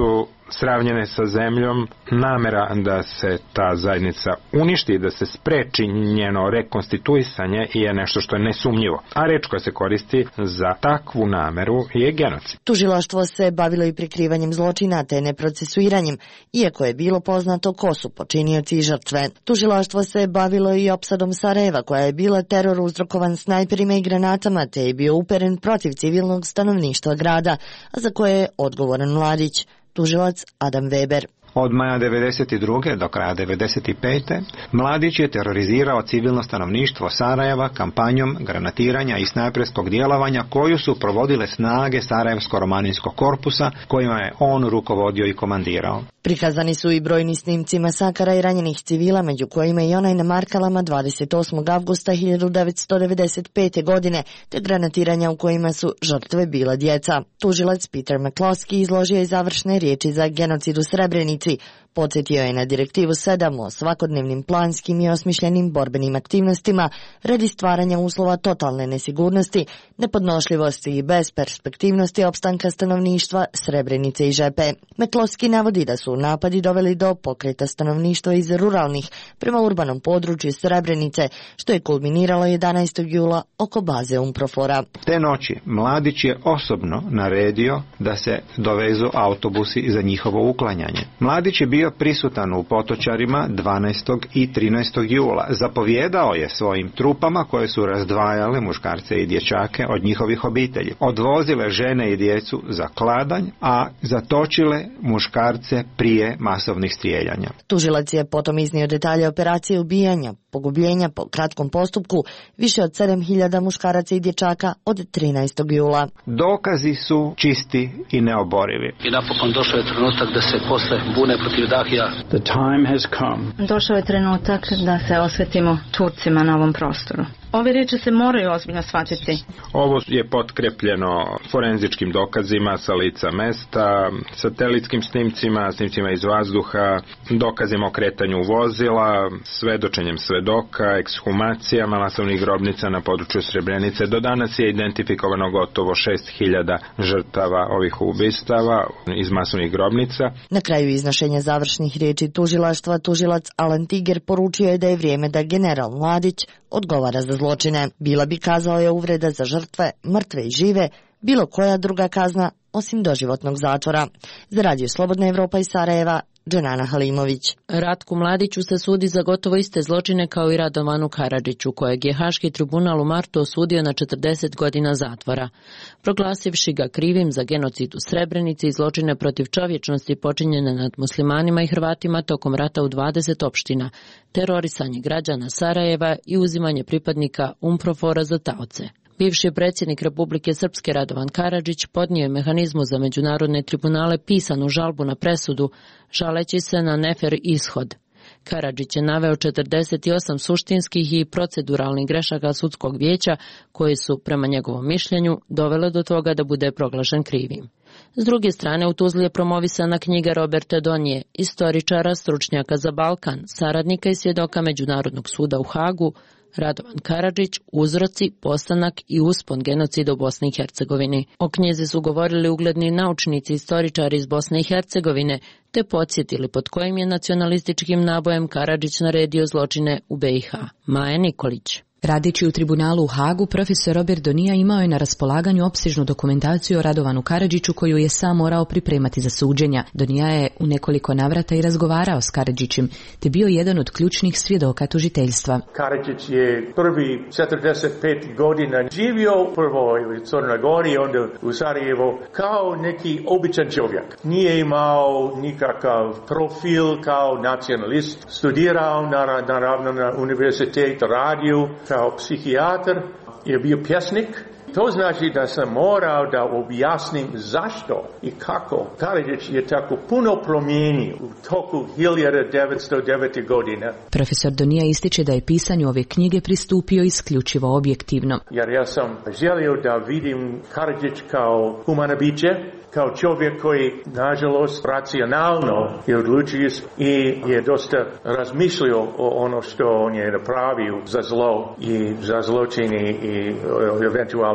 sravnjene sa zemljom, namera da se ta zajednica uništi, da se spreči njeno rekonstituisanje je nešto što je nesumnjivo. A reč koja se koristi za takvu nameru je genocid. Tužilaštvo se bavilo i prikrivanjem zločina te neprocesuiranjem, iako je bilo poznato ko su počinioci i žrtve. Tužilaštvo se bavilo i opsadom Sarajeva, koja je bila teror uzrokovan snajperima i granatama, te je bio uperen protiv civilnog stanovništva grada, a za koje je odgovoran Mladić. Tužilac Adam Weber. Od maja devedeset druge do kraja devedeset pete. Mladić je terorizirao civilno stanovništvo Sarajeva kampanjom granatiranja i snajperskog djelovanja koju su provodile snage Sarajevsko-romanijskog korpusa kojima je on rukovodio i komandirao. Prikazani su i brojni snimci masakara i ranjenih civila, među kojima i onaj na Markalama dvadeset osmog avgusta hiljadu devetsto devedeset pete. godine, te granatiranja u kojima su žrtve bila djeca. Tužilac Peter McCloskey izložio je završne riječi za genocid u Srebrenici. Podsjetio je na direktivu sedam o svakodnevnim planskim i osmišljenim borbenim aktivnostima radi stvaranja uslova totalne nesigurnosti, nepodnošljivosti i besperspektivnosti opstanka stanovništva Srebrenice i Žepe. McCloskey navodi da su napadi doveli do pokreta stanovništva iz ruralnih prema urbanom području Srebrenice, što je kulminiralo jedanaestog jula oko baze Umprofora. Te noći Mladić je osobno naredio da se dovezu autobusi za njihovo uklanjanje. Mladić je bio prisutan u Potočarima dvanaestog i trinaestog jula. Zapovjedao je svojim trupama koje su razdvajale muškarce i dječake od njihovih obitelji. Odvozile žene i djecu za kladanj, a zatočile muškarce prije masovnih strijeljanja. Tužilac je potom iznio detalje operacije ubijanja, pogubljenja po kratkom postupku više od sedam hiljada muškaraca i dječaka od trinaestog jula. Dokazi su čisti i neoborivi. I napokon došao je trenutak da se posle bune protiv Dahija. The time has come. Došao je trenutak da se osvetimo Turcima na ovom prostoru. Ove riječi se moraju ozbiljno shvatiti. Ovo je potkrepljeno forenzičkim dokazima sa lica mesta, satelitskim snimcima, snimcima iz vazduha, dokazima o kretanju vozila, svedočenjem svedoka, ekshumacijama masovnih grobnica na području Srebrenice. Do danas je identifikovano gotovo šest hiljada žrtava ovih ubistava iz masovnih grobnica. Na kraju iznošenja završnih riječi tužilaštva, tužilac Alan Tiger poručio je da je vrijeme da general Mladić odgovara za zločine. Bila bi, kazao je, uvreda za žrtve, mrtve i žive, bilo koja druga kazna osim doživotnog zatvora. Za Radio Slobodna Evropa iz Sarajeva, Dženana Halimović. Ratku Mladiću se sudi za gotovo iste zločine kao i Radovanu Karadžiću, kojeg je Haški tribunal u martu osudio na četrdeset godina zatvora, proglasivši ga krivim za genocid u Srebrenici i zločine protiv čovječnosti počinjene nad muslimanima i Hrvatima tokom rata u dvadeset opština, terorisanje građana Sarajeva i uzimanje pripadnika Umprofora za taoce. Bivši predsjednik Republike Srpske Radovan Karadžić podnio je mehanizmu za međunarodne tribunale pisanu žalbu na presudu, žaleći se na nefer ishod. Karadžić je naveo četrdeset osam suštinskih i proceduralnih grešaka sudskog vijeća koje su, prema njegovom mišljenju, dovele do toga da bude proglašen krivim. S druge strane, u Tuzli je promovisana knjiga Roberta Donije, istoričara, stručnjaka za Balkan, saradnika i svjedoka Međunarodnog suda u Hagu, Radovan Karadžić, uzroci, postanak i uspon genocida u Bosni i Hercegovini. O knjizi su govorili ugledni naučnici i istoričari iz Bosne i Hercegovine, te podsjetili pod kojim je nacionalističkim nabojem Karadžić naredio zločine u B i H. Maja Nikolić. Radeći u tribunalu u Hagu, profesor Robert Donija imao je na raspolaganju opsežnu dokumentaciju o Radovanu Karadžiću koju je sam morao pripremati za suđenja. Donija je u nekoliko navrata i razgovarao s Karadžićem, te bio jedan od ključnih svjedoka tužiteljstva. Karadžić je prvi četrdeset pet godina živio prvo u Crnoj Gori, onda u Sarajevo kao neki običan čovjek. Nije imao nikakav profil kao nacionalist, studirao naravno na univerzitetu, radio kao psihijatar, je bio pjesnik. To znači da sam morao da objasnim zašto i kako Karadžić je tako puno promijenio u toku hiljadu devetsto devete. godine. Profesor Donija ističe da je pisanju ove knjige pristupio isključivo objektivno. Jer ja sam želio da vidim Karadžić kao humano biće, kao čovjek koji, nažalost, racionalno je odlučio i je dosta razmišljao o ono što on je napravio za zlo i za zločini i eventualno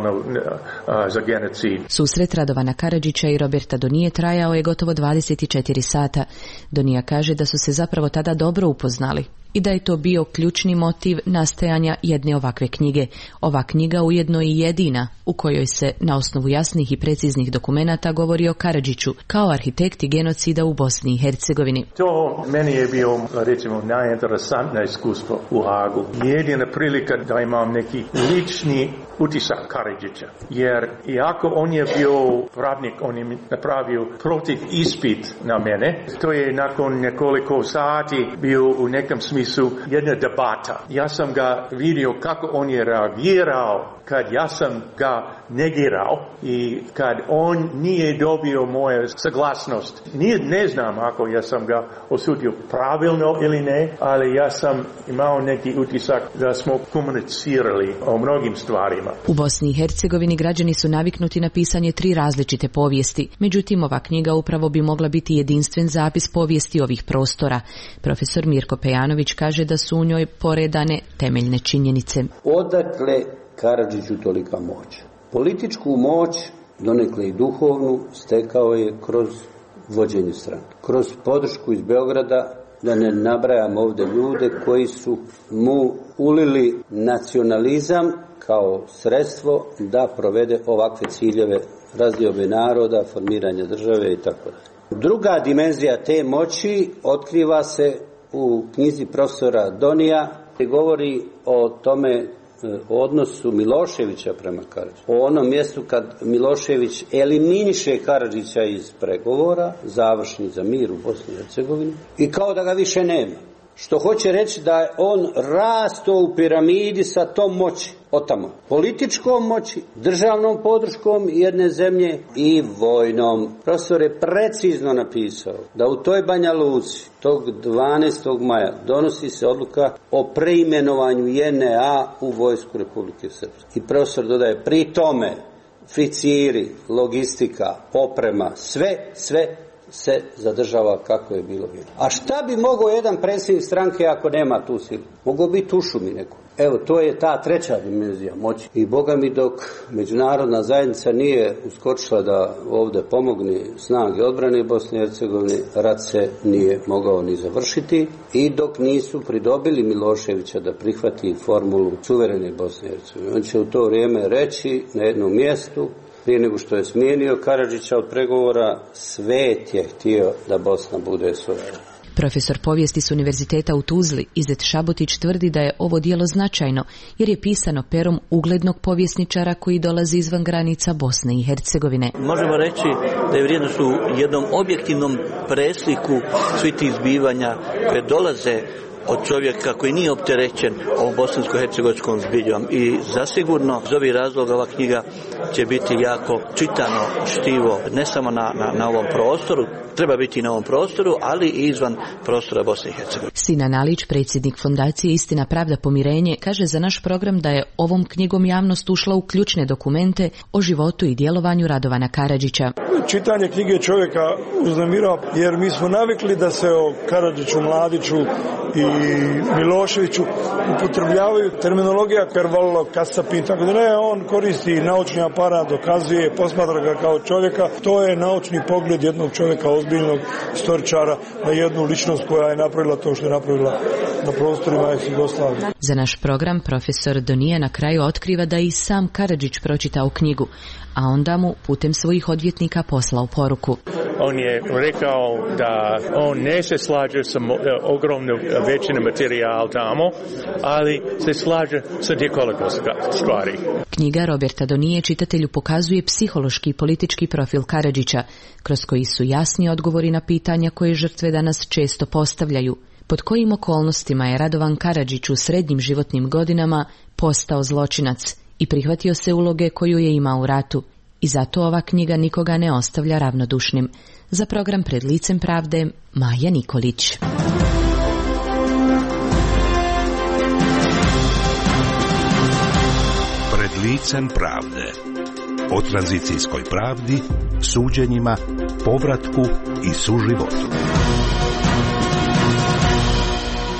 brutalno za genocid. Susret Radovana Karadžića i Roberta Donije trajao je gotovo dvadeset četiri sata. Donija kaže da su se zapravo tada dobro upoznali i da je to bio ključni motiv nastajanja jedne ovakve knjige. Ova knjiga ujedno i jedina u kojoj se na osnovu jasnih i preciznih dokumenata govori o Karadžiću kao arhitekti genocida u Bosni i Hercegovini. To meni je bio, recimo, najinteresantnije iskustvo u Hagu. Jedina prilika da imam neki lični utisak Karadžića. Jer iako on je bio pravnik, on je napravio protiv ispit na mene. To je nakon nekoliko sati bio u nekom smislu jedna debata. Ja sam ga vidio kako on je reagirao kad ja sam ga negirao i kad on nije dobio moju saglasnost. Nije, ne znam ako ja sam ga osudio pravilno ili ne, ali ja sam imao neki utisak da smo komunicirali o mnogim stvarima. U Bosni i Hercegovini građani su naviknuti na pisanje tri različite povijesti. Međutim, ova knjiga upravo bi mogla biti jedinstven zapis povijesti ovih prostora. Profesor Mirko Pejanović kaže da su u njoj poredane temeljne činjenice. Odakle Karadžiću tolika moć? Političku moć, donekle i duhovnu, stekao je kroz vođenje stranke. Kroz podršku iz Beograda, da ne nabrajam ovdje ljude koji su mu ulili nacionalizam kao sredstvo da provede ovakve ciljeve razdiobe naroda, formiranja države i tako dalje. Druga dimenzija te moći otkriva se u knjizi profesora Donija, koji govori o tome, o odnosu Miloševića prema Karadžiću. O onom mjestu kad Milošević eliminiše Karadžića iz pregovora, završni za mir u Bosni i Hercegovini, i kao da ga više nema. Što hoće reći da je on rasto u piramidi sa tom moći, otamo. Političkom moći, državnom podrškom jedne zemlje i vojnom. Profesor je precizno napisao da u toj Banja Luci tog dvanaestog maja donosi se odluka o preimenovanju J N A u vojsku Republike Srpske. I profesor dodaje, pri tome ficiri, logistika, oprema, sve, sve se zadržava kako je bilo bilo. A šta bi mogao jedan predsjednik stranke ako nema tu silu? Mogao biti u šumi neko. Evo, to je ta treća dimenzija moći. I Boga mi, dok međunarodna zajednica nije uskočila da ovdje pomogne snage odbrane Bosne i Hercegovine, rat se nije mogao ni završiti, i dok nisu pridobili Miloševića da prihvati formulu suverene Bosne i Hercegovine. On će u to vrijeme reći na jednom mjestu, prije nego što je smijenio Karadžića od pregovora, svet je htio da Bosna bude suverena. Profesor povijesti s Univerziteta u Tuzli, Izet Šabotić, tvrdi da je ovo djelo značajno jer je pisano perom uglednog povjesničara koji dolazi izvan granica Bosne i Hercegovine. Možemo reći da je vrijedno su jednom objektivnom presliku svih tih zbivanja koje dolaze od čovjeka koji nije opterećen ovom bosansko-hercegovačkom zbiljom, i zasigurno iz ovih razloga ova knjiga će biti jako čitano štivo ne samo na, na, na ovom prostoru, treba biti na ovom prostoru, ali i izvan prostora Bosne i Hercegovine. Sinan Alić, predsjednik fondacije Istina, pravda, pomirenje, kaže za naš program da je ovom knjigom javnost ušla u ključne dokumente o životu i djelovanju Radovana Karadžića. Čitanje knjige čovjeka uznemirava, jer mi smo navikli da se o Karadžiću, Mladiću i Miloševiću upotrebljavaju terminologija Karvallo, Kasapin, tako da ne, on koristi naučni aparat, dokazuje, posmatra ga kao čovjeka. To je naučni pogled jednog čovjeka, ozbiljnog istoričara, na jednu ličnost koja je napravila to što je napravila na prostorima ex-Jugoslavije. Za naš program profesor Donija na kraju otkriva da i sam Karadžić pročitao knjigu, a onda mu putem svojih odvjetnika poslao poruku. On je rekao da on ne se slaže sa ogromnom većinom materijala tamo, ali se slaže sa nekoliko stvari. Knjiga Roberta Donije čitatelju pokazuje psihološki i politički profil Karadžića, kroz koji su jasni odgovori na pitanja koje žrtve danas često postavljaju. Pod kojim okolnostima je Radovan Karadžić u srednjim životnim godinama postao zločinac i prihvatio se uloge koju je imao u ratu. I zato ova knjiga nikoga ne ostavlja ravnodušnim. Za program Pred licem pravde, Maja Nikolić. Pred licem pravde. O tranzicijskoj pravdi, suđenjima, povratku i suživotu.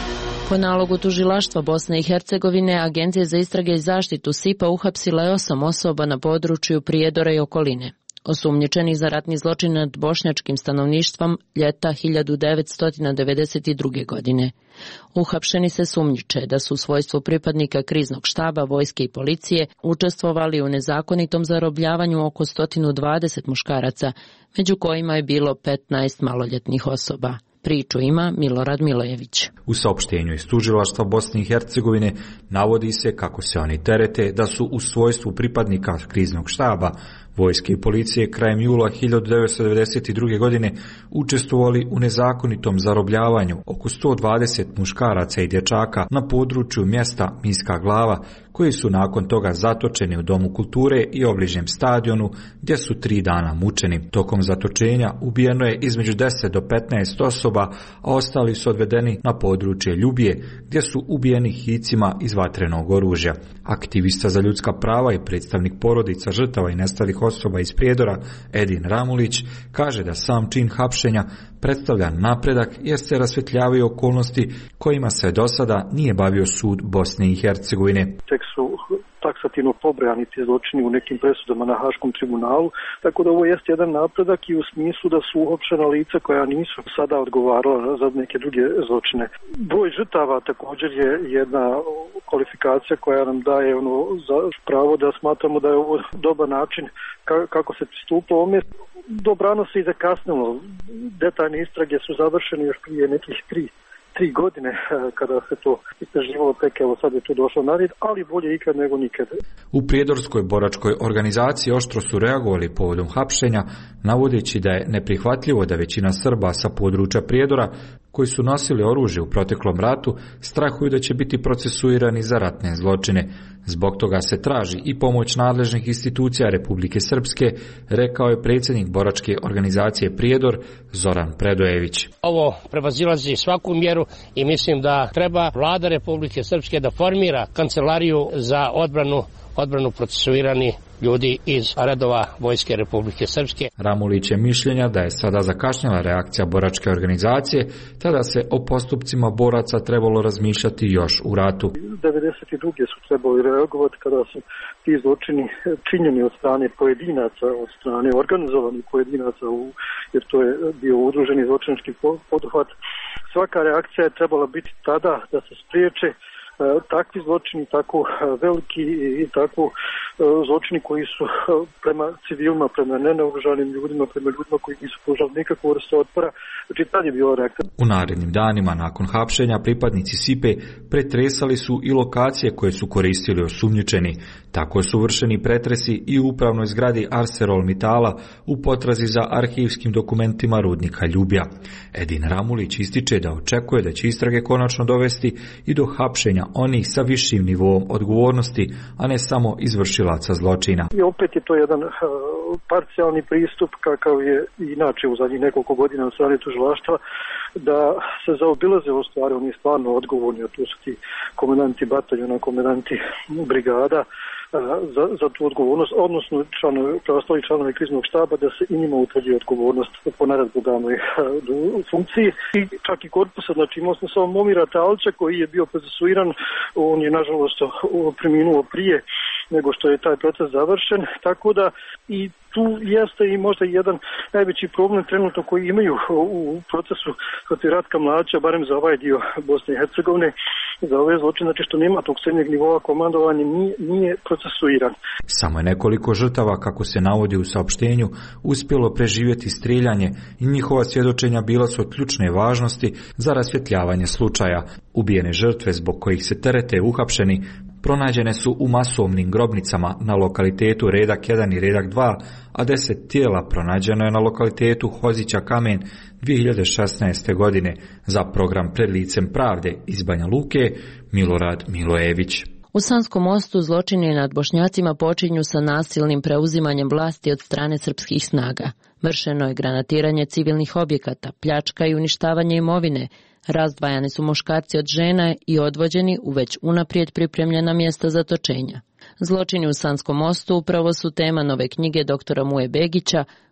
Po nalogu tužilaštva Bosne i Hercegovine, Agencija za istrage i zaštitu S I P-a uhapsila je osam osoba na području Prijedora i okoline, osumnjičenih za ratni zločin nad bošnjačkim stanovništvom ljeta hiljadu devetsto devedeset druge. godine. Uhapšeni se sumnjiče da su u svojstvu pripadnika kriznog štaba, vojske i policije učestvovali u nezakonitom zarobljavanju oko sto dvadeset muškaraca, među kojima je bilo petnaest maloljetnih osoba. Priču ima Milorad Milojević. U saopštenju iz tužilaštva Bosne i Hercegovine navodi se kako se oni terete da su u svojstvu pripadnika kriznog štaba, vojske i policije krajem jula hiljadu devetsto devedeset druge. godine učestvovali u nezakonitom zarobljavanju oko sto dvadeset muškaraca i dječaka na području mjesta Miska Glava, koji su nakon toga zatočeni u Domu kulture i obližnjem stadionu, gdje su tri dana mučeni. Tokom zatočenja ubijeno je između deset do petnaest osoba, a ostali su odvedeni na područje Ljubije, gdje su ubijeni hicima iz vatrenog oružja. Aktivista za ljudska prava i predstavnik porodica žrtava i nestalih osoba iz Prijedora, Edin Ramulić, kaže da sam čin hapšenja predstavlja napredak jer se rasvetljavaju okolnosti kojima se do sada nije bavio sud Bosne i Hercegovine. Tek su taksativno pobrojani ti zločini u nekim presudama na Haškom tribunalu, tako da ovo jest jedan napredak i u smislu da su uhapšena lica koja nisu sada odgovarala za neke druge zločine. Broj žrtava također je jedna kvalifikacija koja nam daje ono za pravo da smatramo da je ovo dobar način kako se pristupa ovome. Dobrano se i zakasnilo. Detaljne istrage su završene još prije nekih tri tri godine kada se to istraživalo, tek evo sad je to došlo na red, ali bolje ikad nego nikad. U Prijedorskoj boračkoj organizaciji oštro su reagovali povodom hapšenja, navodeći da je neprihvatljivo da većina Srba sa područja Prijedora koji su nosili oružje u proteklom ratu strahuju da će biti procesuirani za ratne zločine. Zbog toga se traži i pomoć nadležnih institucija Republike Srpske, rekao je predsjednik boračke organizacije Prijedor Zoran Predojević. Ovo prevazilazi svaku mjeru i mislim da treba vlada Republike Srpske da formira kancelariju za odbranu, odbranu procesuirani ljudi iz redova Vojske Republike Srpske. Ramulić je mišljenja da je sada zakašnjela reakcija boračke organizacije, tada se o postupcima boraca trebalo razmišljati još u ratu. devedeset druge su trebali reagovati kada su ti zločini činjeni od strane pojedinaca, od strane organizovanih pojedinaca, jer to je bio udruženi zločinački poduhvat. Svaka reakcija je trebala biti tada da se spriječe takvi zločini, tako veliki i tako zločini koji su prema civilima, prema nenaoružanim ljudima, prema ljudima koji nisu pružali nikakvu vrstu otpora. Znači, tad je bila reakcija. U narednim danima nakon hapšenja pripadnici S I P-e pretresali su i lokacije koje su koristili osumnjičeni. Tako su vršeni pretresi i u upravnoj zgradi ArcelorMittala u potrazi za arhivskim dokumentima rudnika Ljubja. Edin Ramulić ističe da očekuje da će istrage konačno dovesti i do hapšenja onih sa višim nivoom odgovornosti, a ne samo izvršilaca zločina. I opet je to jedan uh, parcijalni pristup kakav je inače u zadnjih nekoliko godina od strane tužilaštva, da se zaobilaze u stvari, oni stvarno odgovorni, a tu su ti komendanti bataljona, komendanti brigada, Za, za tu odgovornost, odnosno članovi, preostali članovi kriznog štaba, da se i njima utvrdi odgovornost po naredbodavnoj funkciji. I čak i korpusa, znači imao smo samo Momira Talča koji je bio procesuiran, on je nažalost preminuo prije nego što je taj proces završen, tako da i tu jeste i možda jedan najveći problem trenutno koji imaju u procesu protiv Ratka Mladića, barem za ovaj dio Bosne i Hercegovine, za ove zločine, znači što nema tog srednjeg nivoa komandovanja, nije, nije procesuiran. Samo je nekoliko žrtava, kako se navodi u saopštenju, uspjelo preživjeti strijeljanje i njihova svjedočenja bila su od ključne važnosti za rasvjetljavanje slučaja. Ubijene žrtve zbog kojih se terete uhapšeni pronađene su u masovnim grobnicama na lokalitetu Redak jedan i Redak dva, a deset tijela pronađeno je na lokalitetu Hozića Kamen dvije hiljade šesnaeste. godine. Za program Pred licem pravde iz Banja Luke, Milorad Milojević. U Sanskom Mostu zločini nad Bošnjacima počinju sa nasilnim preuzimanjem vlasti od strane srpskih snaga. Vršeno je granatiranje civilnih objekata, pljačka i uništavanje imovine. Razdvajani su muškarci od žena i odvođeni u već unaprijed pripremljena mjesta zatočenja. Zločini u Sanskom Mostu upravo su tema nove knjige doktora Muje Begića,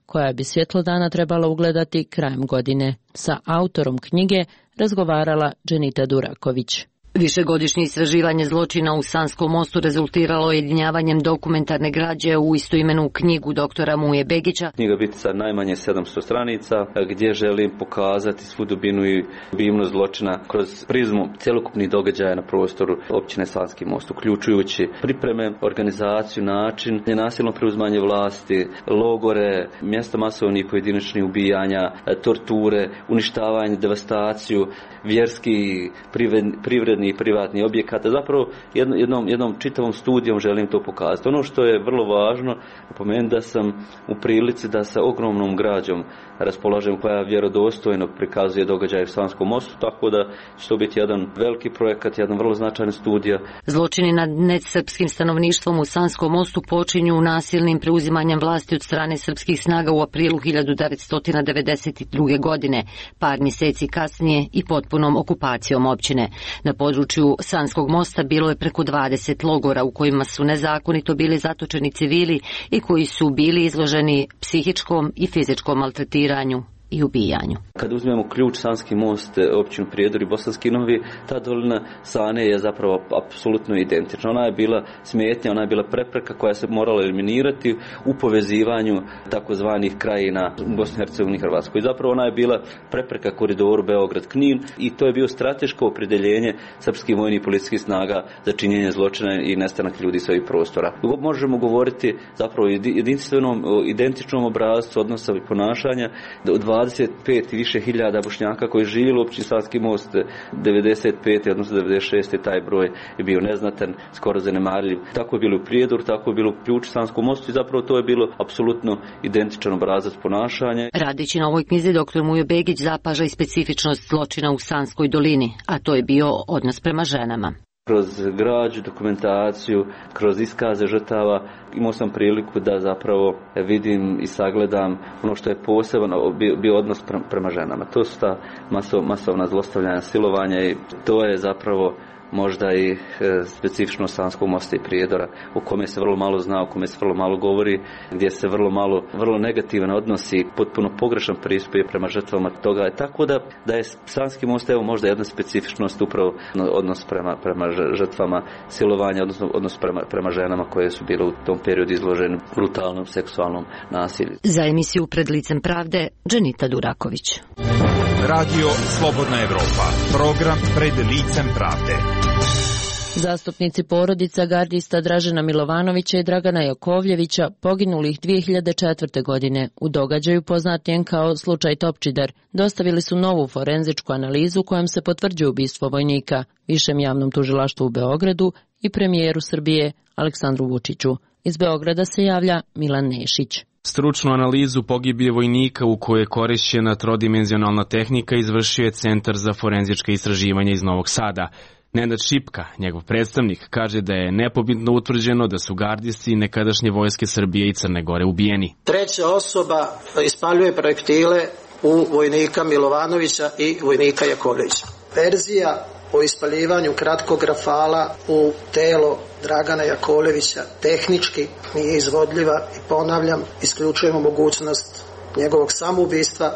koja bi svjetlo dana trebala ugledati krajem godine. Sa autorom knjige razgovarala Dženita Duraković. Višegodišnje istraživanje zločina u Sanskom mostu rezultiralo jedinjavanjem dokumentarne građe u istoimenu knjigu doktora Muje Begića. Knjiga biti sa najmanje sedamsto stranica, gdje želim pokazati svu dubinu i obimnost zločina kroz prizmu cjelokupnih događaja na prostoru općine Sanski most, uključujući pripreme, organizaciju, način, nasilno preuzimanje vlasti, logore, mjesta masovnih pojedinačnih ubijanja, torture, uništavanje, devastaciju, vjerski, privredni i privatni objekata. Zapravo jednom, jednom čitavom studijom želim to pokazati. Ono što je vrlo važno, napomenuti da sam u prilici da sa ogromnom građom raspolažem koja vjerodostojno prikazuje događaje u Sanskom mostu, tako da će to biti jedan veliki projekat, jedan vrlo značajan studija. Zločini nad nesrpskim stanovništvom u Sanskom mostu počinju nasilnim preuzimanjem vlasti od strane srpskih snaga u aprilu hiljadu devetsto devedeset druge. godine, par mjeseci kasnije i potpunom okupacijom općine. Na području Sanskog mosta bilo je preko dvadeset logora u kojima su nezakonito bili zatočeni civili i koji su bili izloženi psihičkom i fizičkom maltretiranju i ubijanju. Kad uzmemo ključ Sanski most, općinu Prijedor i Bosanski Novi, ta dolina Sane je zapravo apsolutno identična. Ona je bila smetnja, ona je bila prepreka koja se morala eliminirati u povezivanju takozvanih krajina Bosne i Hercegovine i Hrvatskoj. Zapravo ona je bila prepreka koridoru Beograd-Knin i to je bio strateško opredjeljenje srpskih vojnih i policijskih snaga za činjenje zločina i nestanak ljudi s ovih prostora. Možemo govoriti zapravo o jedinstvenom, identičnom obrascu odnosa i ponašanja od dvadeset pet i više hiljada Bošnjaka koji živjeli u općini Sanski most devedeset pete odnosno devedeset šeste taj broj je bio neznatan, skoro zanemarljiv. Tako je bilo u Prijedoru, tako je bilo u ključu Sanskom mostu i zapravo to je bilo apsolutno identičan obrazac ponašanja. Radeći na ovoj knjizi doktor Mujo Begić zapaža i specifičnost zločina u Sanskoj dolini, a to je bio odnos prema ženama. Kroz građu, dokumentaciju, kroz iskaze žrtava imao sam priliku da zapravo vidim i sagledam ono što je posebno bio, bio odnos prema ženama. To su ta masov, masovna zlostavljanja, silovanja i to je zapravo možda i e, specifično Sanskog mosta i Prijedora, o kome se vrlo malo zna, o kome se vrlo malo govori, gdje se vrlo malo, vrlo negativan odnosi, potpuno pogrešan pristup je prema žrtvama toga. Tako da, da je Sanski most evo možda jedna specifičnost upravo odnos prema, prema žrtvama silovanja, odnosno odnos prema, prema ženama koje su bile u tom periodu izložene brutalnom seksualnom nasilju. Za emisiju Pred licem pravde, Dženita Duraković. Radio Slobodna Evropa, program Pred licem pravde. Zastupnici porodica gardista Dražena Milovanovića i Dragana Jakovljevića poginulih dvije hiljade četvrte. godine u događaju poznatijem kao slučaj Topčider dostavili su novu forenzičku analizu kojom se potvrđuje ubistvo vojnika Višem javnom tužilaštvu u Beogradu i premijeru Srbije Aleksandru Vučiću. Iz Beograda se javlja Milan Nešić. Stručnu analizu pogibije vojnika u kojoj je korišćena trodimenzionalna tehnika izvršio je Centar za forenzičke istraživanja iz Novog Sada. Nenad Šipka, njegov predstavnik, kaže da je nepobitno utvrđeno da su gardisti nekadašnje vojske Srbije i Crne Gore ubijeni. Treća osoba ispaljuje projektile u vojnika Milovanovića i vojnika Jakovljevića. Verzija o ispaljivanju kratkog rafala u telo Dragana Jakovljevića tehnički nije izvodljiva i ponavljam, isključujemo mogućnost njegovog samoubistva,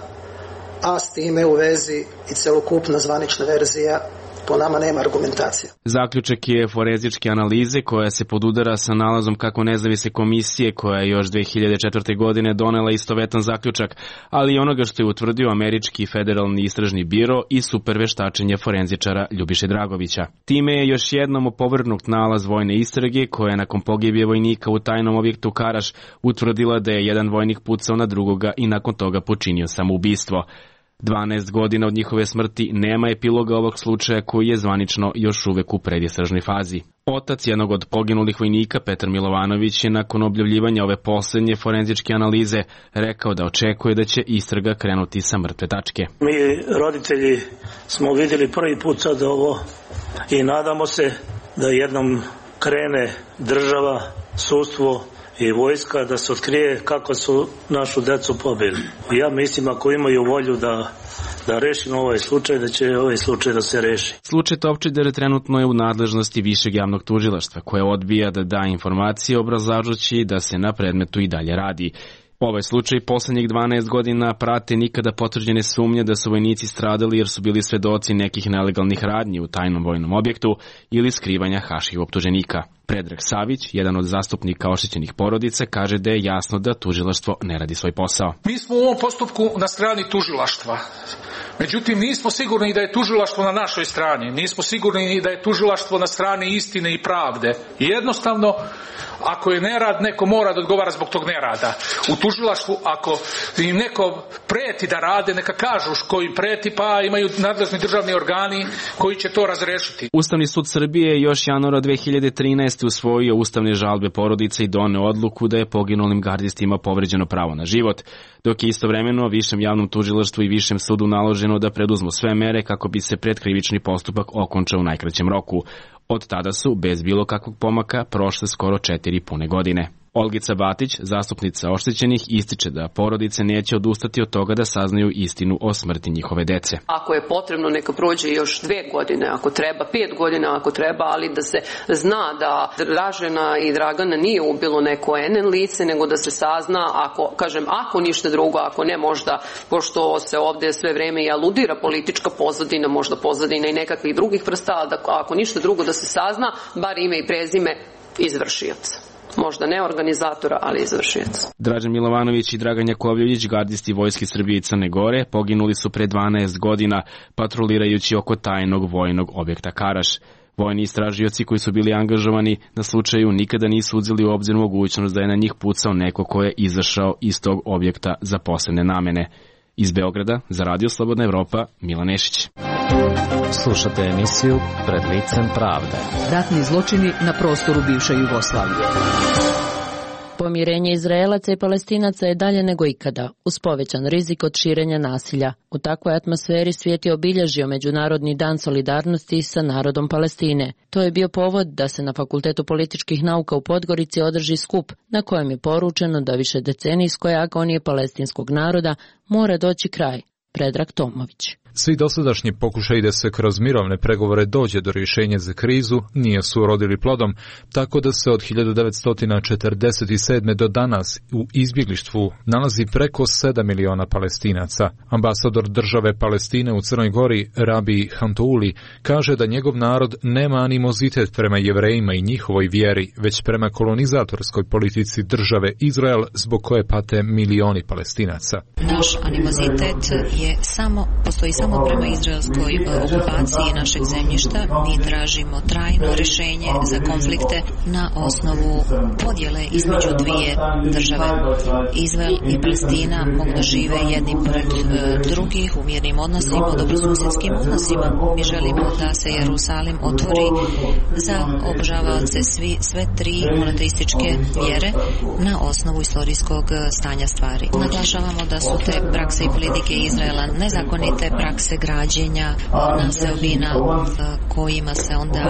a s time u vezi i celokupna zvanična verzija po nama nema argumentacije. Zaključak je forenzičke analize koja se podudara sa nalazom kako nezavisne komisije koja je još dve hiljade četvrte. godine donela istovetan zaključak, ali i onoga što je utvrdio Američki federalni istražni biro i superveštačenje forenzičara Ljubiše Dragovića. Time je još jednom opovrgnut nalaz vojne istrage koja je nakon pogibije vojnika u tajnom objektu Karaš utvrdila da je jedan vojnik pucao na drugoga i nakon toga počinio samoubistvo. dvanaest godina od njihove smrti nema epiloga ovog slučaja koji je zvanično još uvek u predistražnoj fazi. Otac jednog od poginulih vojnika, Petar Milovanović, je nakon objavljivanja ove posljednje forenzičke analize rekao da očekuje da će istraga krenuti sa mrtve tačke. Mi roditelji smo vidjeli prvi put sad ovo i nadamo se da jednom krene država, sudstvo i vojska da se otkrije kako su našu decu pobili. Ja mislim ako imaju volju da, da rešimo ovaj slučaj, da će ovaj slučaj da se reši. Slučaj Topčider trenutno je u nadležnosti Višeg javnog tužilaštva koje odbija da da informacije obrazlažući da se na predmetu i dalje radi. Ovaj slučaj poslednjih dvanaest godina prate nikada potvrđene sumnje da su vojnici stradali jer su bili svedoci nekih nelegalnih radnji u tajnom vojnom objektu ili skrivanja haških optuženika. Predrag Savić, jedan od zastupnika oštećenih porodica, kaže da je jasno da tužilaštvo ne radi svoj posao. Mi smo u ovom postupku na strani tužilaštva. Međutim, nismo sigurni da je tužilaštvo na našoj strani. Nismo sigurni da je tužilaštvo na strani istine i pravde. Jednostavno, ako je nerad, neko mora da odgovara zbog tog nerada. U tužilaštvu, ako im neko preti da rade, neka kažu ko im preti, pa imaju nadležni državni organi koji će to razrešiti. Ustavni sud Srbije još januara dve hiljade trinaeste. usvojio ustavne žalbe porodice i doneo odluku da je poginulim gardistima povređeno pravo na život, dok je istovremeno Višem javnom tužilaštvu i Višem sudu naloženo da preduzmu sve mere kako bi se predkrivični postupak okončao u najkraćem roku. Od tada su, bez bilo kakvog pomaka, prošle skoro četiri pune godine. Olgica Batić, zastupnica oštećenih, ističe da porodice neće odustati od toga da saznaju istinu o smrti njihove dece. Ako je potrebno, neka prođe još dve godine, ako treba, pet godina ako treba, ali da se zna da Dražena i Dragana nije ubilo neko enen lice, nego da se sazna, ako, kažem, ako ništa drugo, ako ne možda, pošto se ovde sve vreme i aludira politička pozadina, možda pozadina i nekakvih drugih vrsta, da ako ništa drugo da se sazna, bar ime i prezime izvršioca. Možda ne organizatora, ali izvršioca. Dražen Milovanović i Dragan Jakovljević, gardisti Vojske Srbije i Crne Gore, poginuli su pre dvanaest godina patrolirajući oko tajnog vojnog objekta Karaš. Vojni istražioci koji su bili angažovani na slučaju nikada nisu uzeli u obzir mogućnost da je na njih pucao neko ko je izašao iz tog objekta za posebne namene. Iz Beograda, za Radio Slobodna Evropa, Milan Nešić. Slušate emisiju Pred licem pravde. Ratni zločini na prostoru bivše Jugoslavije. Pomirenje Izraelaca i Palestinaca je dalje nego ikada, uz povećan rizik od širenja nasilja. U takvoj atmosferi svijet je obilježio Međunarodni dan solidarnosti sa narodom Palestine. To je bio povod da se na Fakultetu političkih nauka u Podgorici održi skup, na kojem je poručeno da više decenijskoj agonije palestinskog naroda mora doći kraj. Predrag Tomović. Svi dosadašnji pokušaji da se kroz mirovne pregovore dođe do rješenja za krizu nije su urodili plodom, tako da se od hiljadu devetsto četrdeset sedme. do danas u izbjeglištvu nalazi preko sedam miliona Palestinaca. Ambasador države Palestine u Crnoj Gori, Rabi Hantouli, kaže da njegov narod nema animozitet prema Jevrejima i njihovoj vjeri, već prema kolonizatorskoj politici države Izrael, zbog koje pate milioni Palestinaca. Naš animozitet je samo, postoji samo prema izraelskoj okupaciji našeg zemljišta. Mi tražimo trajno rješenje za konflikte na osnovu podjele između dvije države. Izrael i Palestina mogu da žive jedni pored drugih u mirnim odnosima, u dobrosusjedskim odnosima. Mi želimo da se Jerusalim otvori za obožavaoce svi, sve tri monoteističke vjere na osnovu istorijskog stanja stvari. Naglašavamo da su te prakse i politike Izraela nezakonite prakse građenja naseobina kojima se onda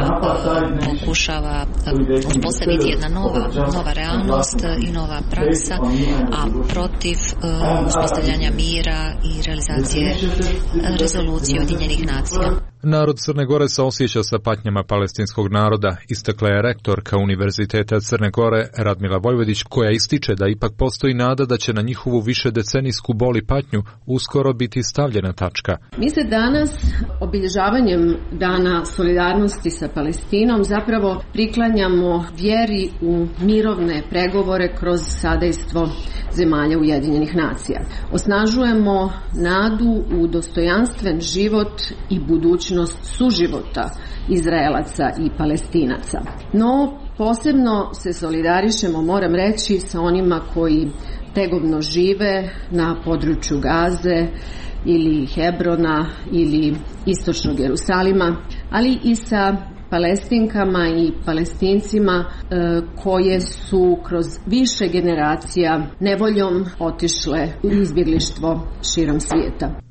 pokušava uspostaviti jedna nova, nova realnost i nova praksa, a protiv uspostavljanja mira i realizacije rezolucije Ujedinjenih nacija. Narod Crne Gore se osjeća sa patnjama palestinskog naroda, istakla je rektorka Univerziteta Crne Gore Radmila Vojvodić, koja ističe da ipak postoji nada da će na njihovu višedecenijsku bol i patnju uskoro biti stavljena tačka. Mi se danas obilježavanjem Dana solidarnosti sa Palestinom zapravo priklanjamo vjeri u mirovne pregovore kroz sadejstvo zemalja Ujedinjenih nacija. Osnažujemo nadu u dostojanstven život i budućnost suživota Izraelaca i Palestinaca. No, posebno se solidarišemo, moram reći, sa onima koji tegovno žive na području Gaze ili Hebrona ili istočnog Jerusalima, ali i sa Palestinkama i Palestincima e, koje su kroz više generacija nevoljom otišle u izbjeglištvo širom svijeta.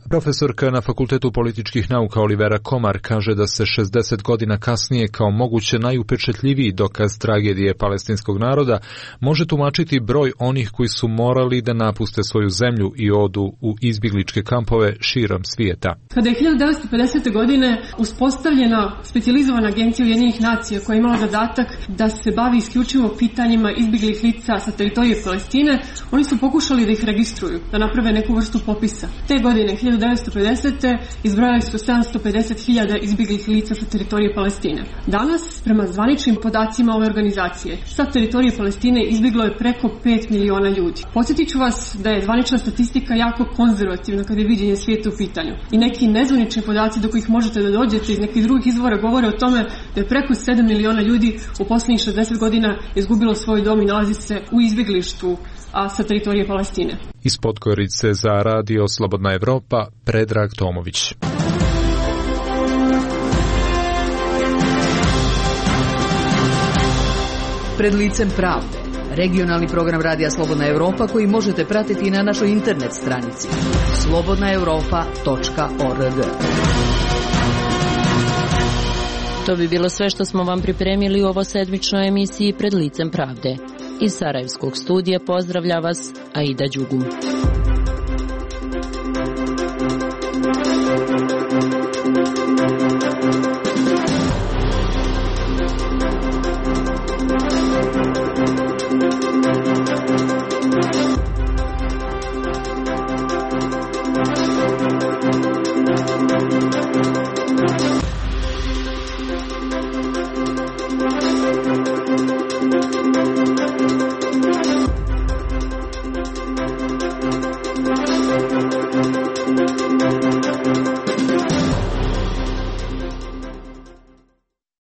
Profesorka na Fakultetu političkih nauka Olivera Komar kaže da se šezdeset godina kasnije kao moguće najupečetljiviji dokaz tragedije palestinskog naroda može tumačiti broj onih koji su morali da napuste svoju zemlju i odu u izbjegličke kampove širom svijeta. Kada je hiljadu devetsto pedesete. godine uspostavljena specijalizovana agencija Ujedinjenih nacija koja je imala zadatak da se bavi isključivo pitanjima izbjeglih lica sa teritorije Palestine, oni su pokušali da ih registruju, da naprave neku vrstu popisa. Te godine, hiljadu devetsto pedesete. izbrojali su sedamsto pedeset hiljada izbjeglih lica sa teritorije Palestine. Danas, prema zvaničnim podacima ove organizacije, sa teritorije Palestine izbjeglo je preko pet miliona ljudi. Podsjetit ću vas da je zvanična statistika jako konzervativna kada je viđenje svijeta u pitanju. I neki nezvanični podaci do kojih možete da dođete iz nekih drugih izvora govore o tome da je preko sedam miliona ljudi u posljednjih šezdeset godina izgubilo svoj dom i nalazi se u izbjeglištvu a sa teritorije Palestine. Iz Podgorice za Radio Slobodna Evropa, Predrag Tomović. Pred licem pravde. Regionalni program Radija Slobodna Evropa koji možete pratiti na našoj internet stranici slobodna europa tačka org. To bi bilo sve što smo vam pripremili u ovo sedmičnoj emisiji Pred licem pravde. Iz Sarajevskog studija pozdravlja vas Aida Đugum.